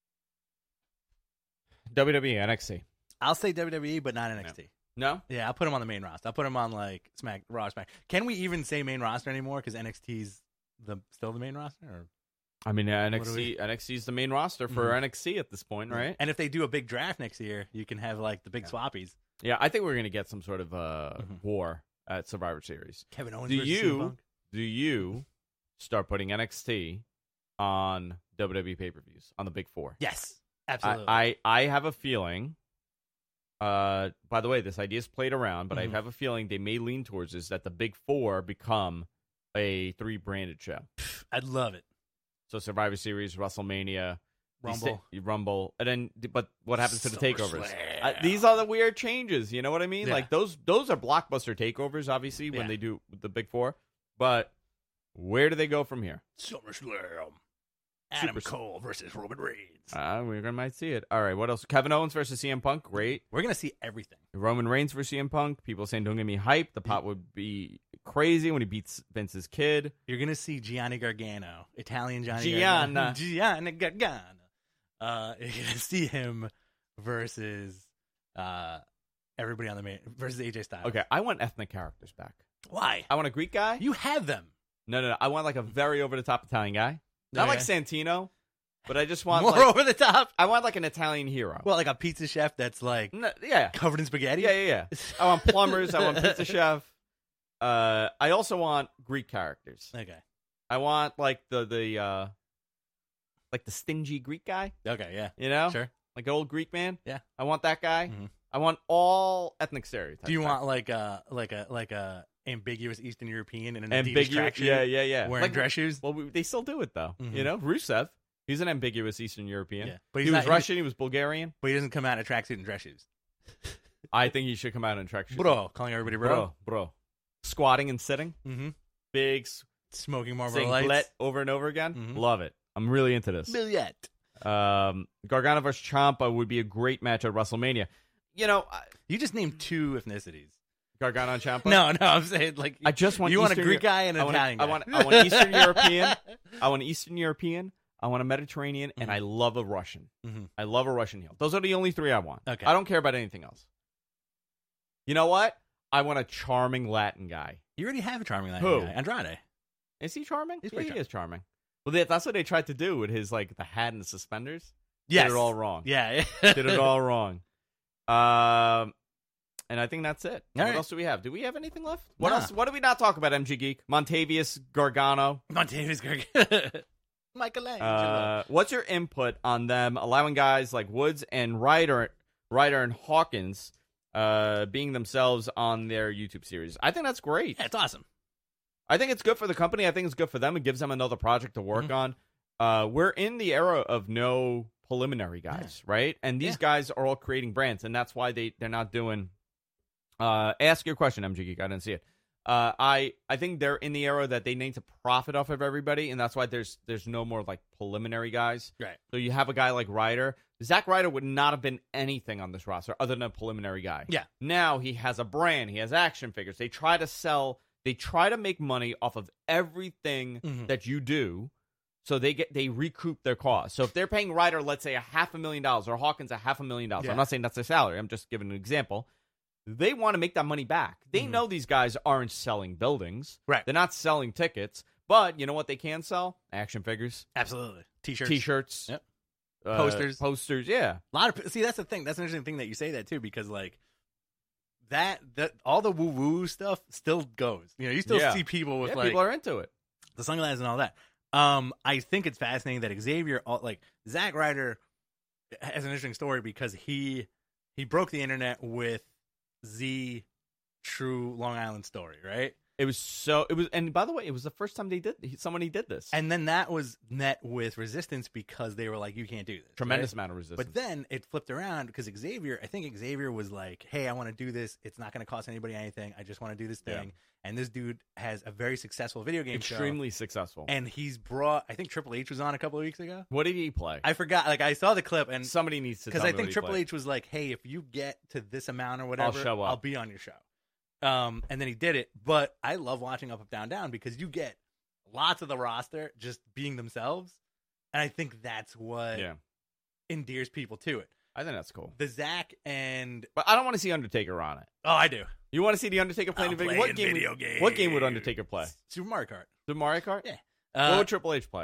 A: W W E, N X T.
B: I'll say W W E, but not N X T.
A: No?
B: Yeah, I'll put him on the main roster. I'll put him on like Smack, Raw, Smack. Can we even say main roster anymore? Because N X T's the still the main roster. Or?
A: I mean, uh, N X T
B: What do we-
A: N X T is the main roster for
B: Mhm.
A: N X T at this point, right?
B: And if they do a big draft next year, you can have like the big
A: Yeah.
B: swappies.
A: Yeah, I think we're gonna get some sort of uh,
B: Mhm.
A: war at Survivor Series.
B: Kevin Owens
A: Do
B: versus
A: you-
B: C M Punk.
A: Do you start putting N X T on W W E pay-per-views on the Big Four?
B: Yes, absolutely.
A: I, I I have a feeling. Uh, by the way, this idea is played around, but
B: Mhm.
A: I have a feeling they may lean towards is that the Big Four become a three branded show.
B: I'd love it.
A: So Survivor Series, WrestleMania, these
B: Rumble.
A: thi- Rumble, and then but what happens to the takeovers?
B: SummerSlam.
A: Uh, these are the weird changes. You know what I mean?
B: Yeah.
A: Like those those are blockbuster takeovers, obviously when
B: Yeah.
A: they do the Big Four. But where do they go from here?
B: SummerSlam. Adam
A: Super-
B: Cole versus Roman Reigns.
A: Uh, we're gonna might see it. All right, what else? Kevin Owens versus C M Punk, great.
B: We're gonna see everything.
A: Roman Reigns versus C M Punk. People saying don't get me hype. The pot would be crazy when he beats Vince's kid.
B: You're gonna see Gianni Gargano, Italian Johnny
A: Gianna.
B: Gargano. Gianni Gargano. Uh, you're gonna see him versus uh everybody on the main versus A J Styles.
A: Okay, I want ethnic characters back.
B: Why?
A: I want a Greek guy.
B: You have them.
A: No, no, no. I want like a very over the top Italian guy. Not like
B: Okay.
A: Santino, but I just want
B: More
A: like,
B: over the top.
A: I want like an Italian hero.
B: Well, like a pizza chef that's like
A: No, yeah,
B: covered in spaghetti.
A: yeah, yeah, yeah. I want plumbers. I want pizza chef. Uh, I also want Greek characters.
B: Okay.
A: I want like the the uh, like the stingy Greek guy.
B: Okay. Yeah.
A: You know,
B: Sure.
A: like an old Greek man.
B: Yeah.
A: I want that guy.
B: Mhm.
A: I want all ethnic stereotypes.
B: Do you
A: back.
B: want like a like a like a ambiguous Eastern European in an Adidas
A: ambiguous?
B: tracksuit
A: Yeah, yeah, yeah.
B: wearing
A: Like,
B: dress shoes?
A: well, we, they still do it though.
B: Mhm.
A: You know, Rusev. He's an ambiguous Eastern European.
B: Yeah, but
A: He
B: he's
A: was
B: not,
A: Russian. He was Bulgarian.
B: but he doesn't come out in a tracksuit and dress shoes.
A: I think he should come out in track shoes.
B: Bro, calling everybody bro.
A: bro, bro. Squatting and sitting,
B: Mm-hmm.
A: big, s-
B: Smoking Marlboro
A: saying
B: Lights.
A: "blet" over and over again.
B: Mhm.
A: Love it. I'm really into this.
B: Billiet.
A: Um, Gargano versus Ciampa would be a great match at WrestleMania. You know, I-
B: You just named two ethnicities.
A: Gargano and Ciampa.
B: No, no, I'm saying like
A: I just want
B: you want a
A: Eastern
B: Greek
A: Eu-
B: guy and an
A: I want,
B: Italian guy.
A: I want, I want Eastern European. I want Eastern European. I want a Mediterranean, and
B: Mhm.
A: I love a Russian.
B: Mhm.
A: I love a Russian heel. Those are the only three I want.
B: Okay.
A: I don't care about anything else. You know what? I want a charming Latin guy.
B: You already have a charming Latin
A: Who?
B: guy, Andrade.
A: Is he charming?
B: He's
A: Yeah,
B: pretty
A: he is charming. Well, they, that's what they tried to do with his like the hat and the suspenders.
B: Yes.
A: Did it all wrong.
B: Yeah.
A: Did it all wrong. Um, and I think that's it.
B: All
A: what
B: right.
A: else do we have? Do we have anything left? What
B: Nah.
A: else? What did we not talk about? M G Geek, Montavious Gargano.
B: Montavious Gargano. Michelangelo.
A: Uh, what's your input on them allowing guys like Woods and Ryder, Ryder and Hawkins, uh, being themselves on their YouTube series? I think that's great.
B: yeah, it's awesome.
A: I think it's good for the company. I think it's good for them. It gives them another project to work
B: Mhm.
A: on. Uh, we're in the era of no preliminary guys, right? And these
B: Yeah.
A: guys are all creating brands, and that's why they they're not doing. Uh, ask your question, M G Geek. I didn't see it. Uh, I I think they're in the era that they need to profit off of everybody, and that's why there's there's no more like preliminary guys.
B: Right.
A: So you have a guy like Ryder. Zack Ryder would not have been anything on this roster other than a preliminary guy.
B: Yeah.
A: Now he has a brand. He has action figures. They try to sell. They try to make money off of everything
B: Mhm.
A: that you do. So they get they recoup their cost. So if they're paying Ryder, let's say a half a million dollars, or Hawkins a half a million dollars,
B: Yeah.
A: I'm not saying that's their salary. I'm just giving an example. They want to make that money back. They
B: Mhm.
A: know these guys aren't selling buildings.
B: Right.
A: They're not selling tickets. But you know what they can sell? Action figures,
B: Absolutely. T-shirts.
A: T-shirts,
B: Yep.
A: uh,
B: Posters.
A: posters. Yeah,
B: A lot of see that's the thing. That's an interesting thing that you say that too, because like that that all the woo woo stuff still goes. You know, you still
A: Yeah.
B: see people with
A: yeah.
B: like
A: People are into it.
B: the sunglasses and all that. Um, I think it's fascinating that Xavier, all- like Zack Ryder, has an interesting story because he he broke the internet with the true Long Island story, right?
A: It was so. It was, and by the way, it was the first time they did. he- Someone he did this.
B: And then that was met with resistance because they were like, "You can't do this."
A: Tremendous
B: right?
A: amount of resistance.
B: But then it flipped around because Xavier, I think Xavier was like, "Hey, I want to do this. It's not going to cost anybody anything. I just want to do this
A: Yeah.
B: thing." And this dude has a very successful video game show.
A: extremely successful.
B: And he's brought. I think Triple H was on a couple of weeks ago.
A: What did he play?
B: I forgot. Like I saw the clip, and
A: Somebody needs to
B: because
A: tell
B: I
A: me
B: think
A: what he
B: Triple
A: played.
B: H was like, "Hey, if you get to this amount or whatever,
A: show up."
B: I'll be on your show." Um, and then he did it. But I love watching Up Up Down Down because you get lots of the roster just being themselves, and I think that's what
A: Yeah,
B: endears people to it.
A: I think that's cool.
B: The Zack and
A: But I don't want to see Undertaker on it.
B: oh, I do.
A: You want to see the Undertaker playing
B: I'm
A: a video?
B: playing
A: What game?
B: video
A: would,
B: games.
A: What game would Undertaker play?
B: Super Mario Kart.
A: The Mario Kart.
B: Yeah.
A: what
B: Uh,
A: would Triple H play?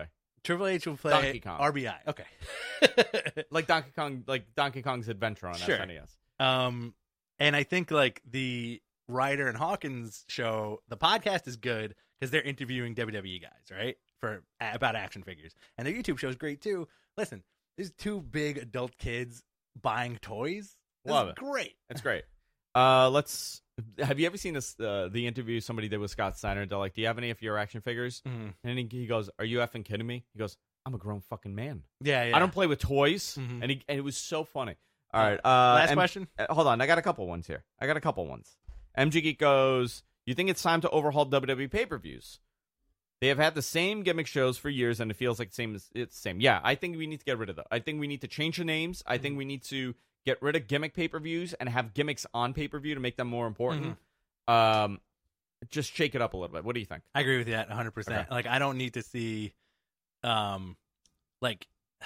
B: Triple H will play
A: Donkey Kong.
B: R B I. Okay.
A: like Donkey Kong, like Donkey Kong's Adventure on
B: Sure.
A: S N E S.
B: Um, and I think like the Ryder and Hawkins show, the podcast is good because they're interviewing W W E guys, right? For about action figures, and their YouTube show is great too. Listen, there's two big adult kids buying toys. This
A: Love
B: is
A: it.
B: Great.
A: It's great. Uh, let's. Have you ever seen this? Uh, the interview somebody did with Scott Steiner. They're like, "Do you have any of your action figures?"
B: Mhm.
A: And he, he goes, "Are you effing kidding me?" He goes, "I'm a grown fucking man.
B: Yeah, yeah.
A: I don't play with toys."
B: Mhm.
A: And he and it was so funny. All right. Uh,
B: Last
A: and-
B: question.
A: uh, hold on, I got a couple ones here. I got a couple ones. M G Geek goes, "You think it's time to overhaul W W E pay-per-views? They have had the same gimmick shows for years, and it feels like the same. As, it's the same. Yeah, I think we need to get rid of them. I think we need to change the names. I think we need to get rid of gimmick pay-per-views and have gimmicks on pay-per-view to make them more important. Um, just shake it up a little bit. What do you think?"
B: I agree with you at one hundred percent.
A: Okay.
B: Like, I don't need to see, um, like,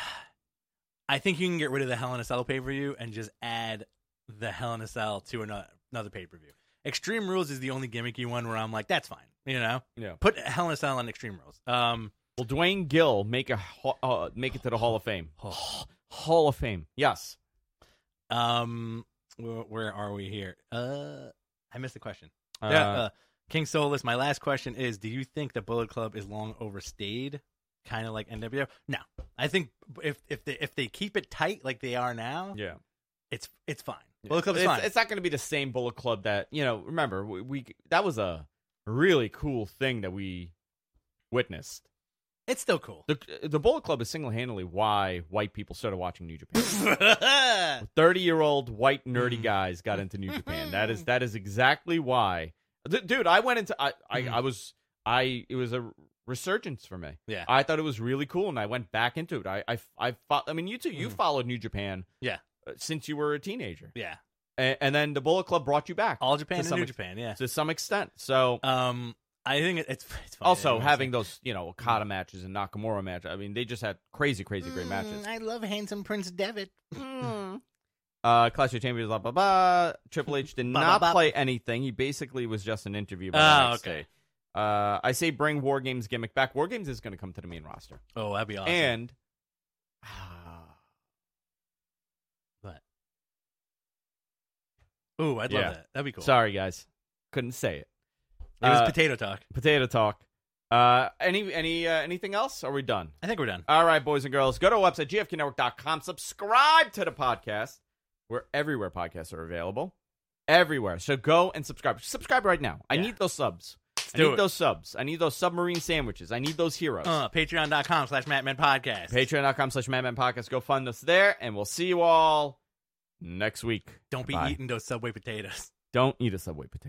B: I think you can get rid of the Hell in a Cell pay per view and just add the Hell in a Cell to another, another pay per view. Extreme Rules is the only gimmicky one where I'm like, that's fine. You know,
A: Yeah.
B: put Hell in a Cell on Extreme Rules. Um,
A: Will Dwayne Gill make a ho- uh, make it to the Hall of Fame? Hall of Fame. Yes.
B: um, where, where are we here? Uh, I missed the question.
A: Uh,
B: yeah, uh, King Solus. My last question is: do you think the Bullet Club is long overstayed, kind of like N W O? No, I think if if they if they keep it tight like they are now,
A: yeah.
B: it's it's fine. Bullet Club is
A: it's,
B: fine.
A: it's not going to be the same Bullet Club that, you know, remember, we, we that was a really cool thing that we witnessed.
B: It's still cool.
A: The the Bullet Club is single-handedly why white people started watching New Japan. thirty-year-old white nerdy
B: Mm.
A: guys got into New Japan. That is that is exactly why. D- dude, I went into I, I,
B: Mm.
A: I was I it was a resurgence for me.
B: Yeah.
A: I thought it was really cool and I went back into it. I I I, fo- I mean, you too, you
B: Mm.
A: followed New Japan
B: Yeah.
A: uh, since you were a teenager.
B: Yeah,
A: And, and then the Bullet Club brought you back
B: All Japan
A: To
B: and
A: some
B: New
A: ex-
B: Japan. Yeah.
A: to some extent. So
B: Um, I think it, it's it's fine.
A: also
B: Anyway,
A: having
B: so-
A: those, you know, Okada matches and Nakamura matches. I mean, they just had crazy, crazy great matches.
B: Mm, I love handsome Prince Devitt.
A: Uh, Clash of Champions, blah blah blah. Triple H did
B: Ba, ba,
A: not
B: ba.
A: play anything. He basically was just an interview. By
B: Oh,
A: N X T.
B: okay.
A: Uh, I say bring War Games gimmick back. War Games is going to come to the main roster,
B: Oh, that'd be awesome.
A: and
B: What? Ooh, I'd love
A: Yeah.
B: that. That'd be cool.
A: sorry guys, couldn't say it.
B: It was
A: Uh,
B: potato talk.
A: Potato talk. Uh, any any uh, anything else? Are we done?
B: I think we're done.
A: All right, boys and girls, go to our website, g f k network dot com. Subscribe to the podcast. We're everywhere podcasts are available. Everywhere. So go and subscribe. Subscribe right now. I
B: Yeah.
A: need those subs. I
B: do
A: need
B: it.
A: those subs. I need those submarine sandwiches. I need those heroes.
B: Uh, Patreon.com slash Mattman Podcast.
A: Patreon.com slash Madman Podcast. Go fund us there, and we'll see you all next week.
B: Don't be
A: Bye.
B: eating those Subway potatoes.
A: Don't eat a Subway potato.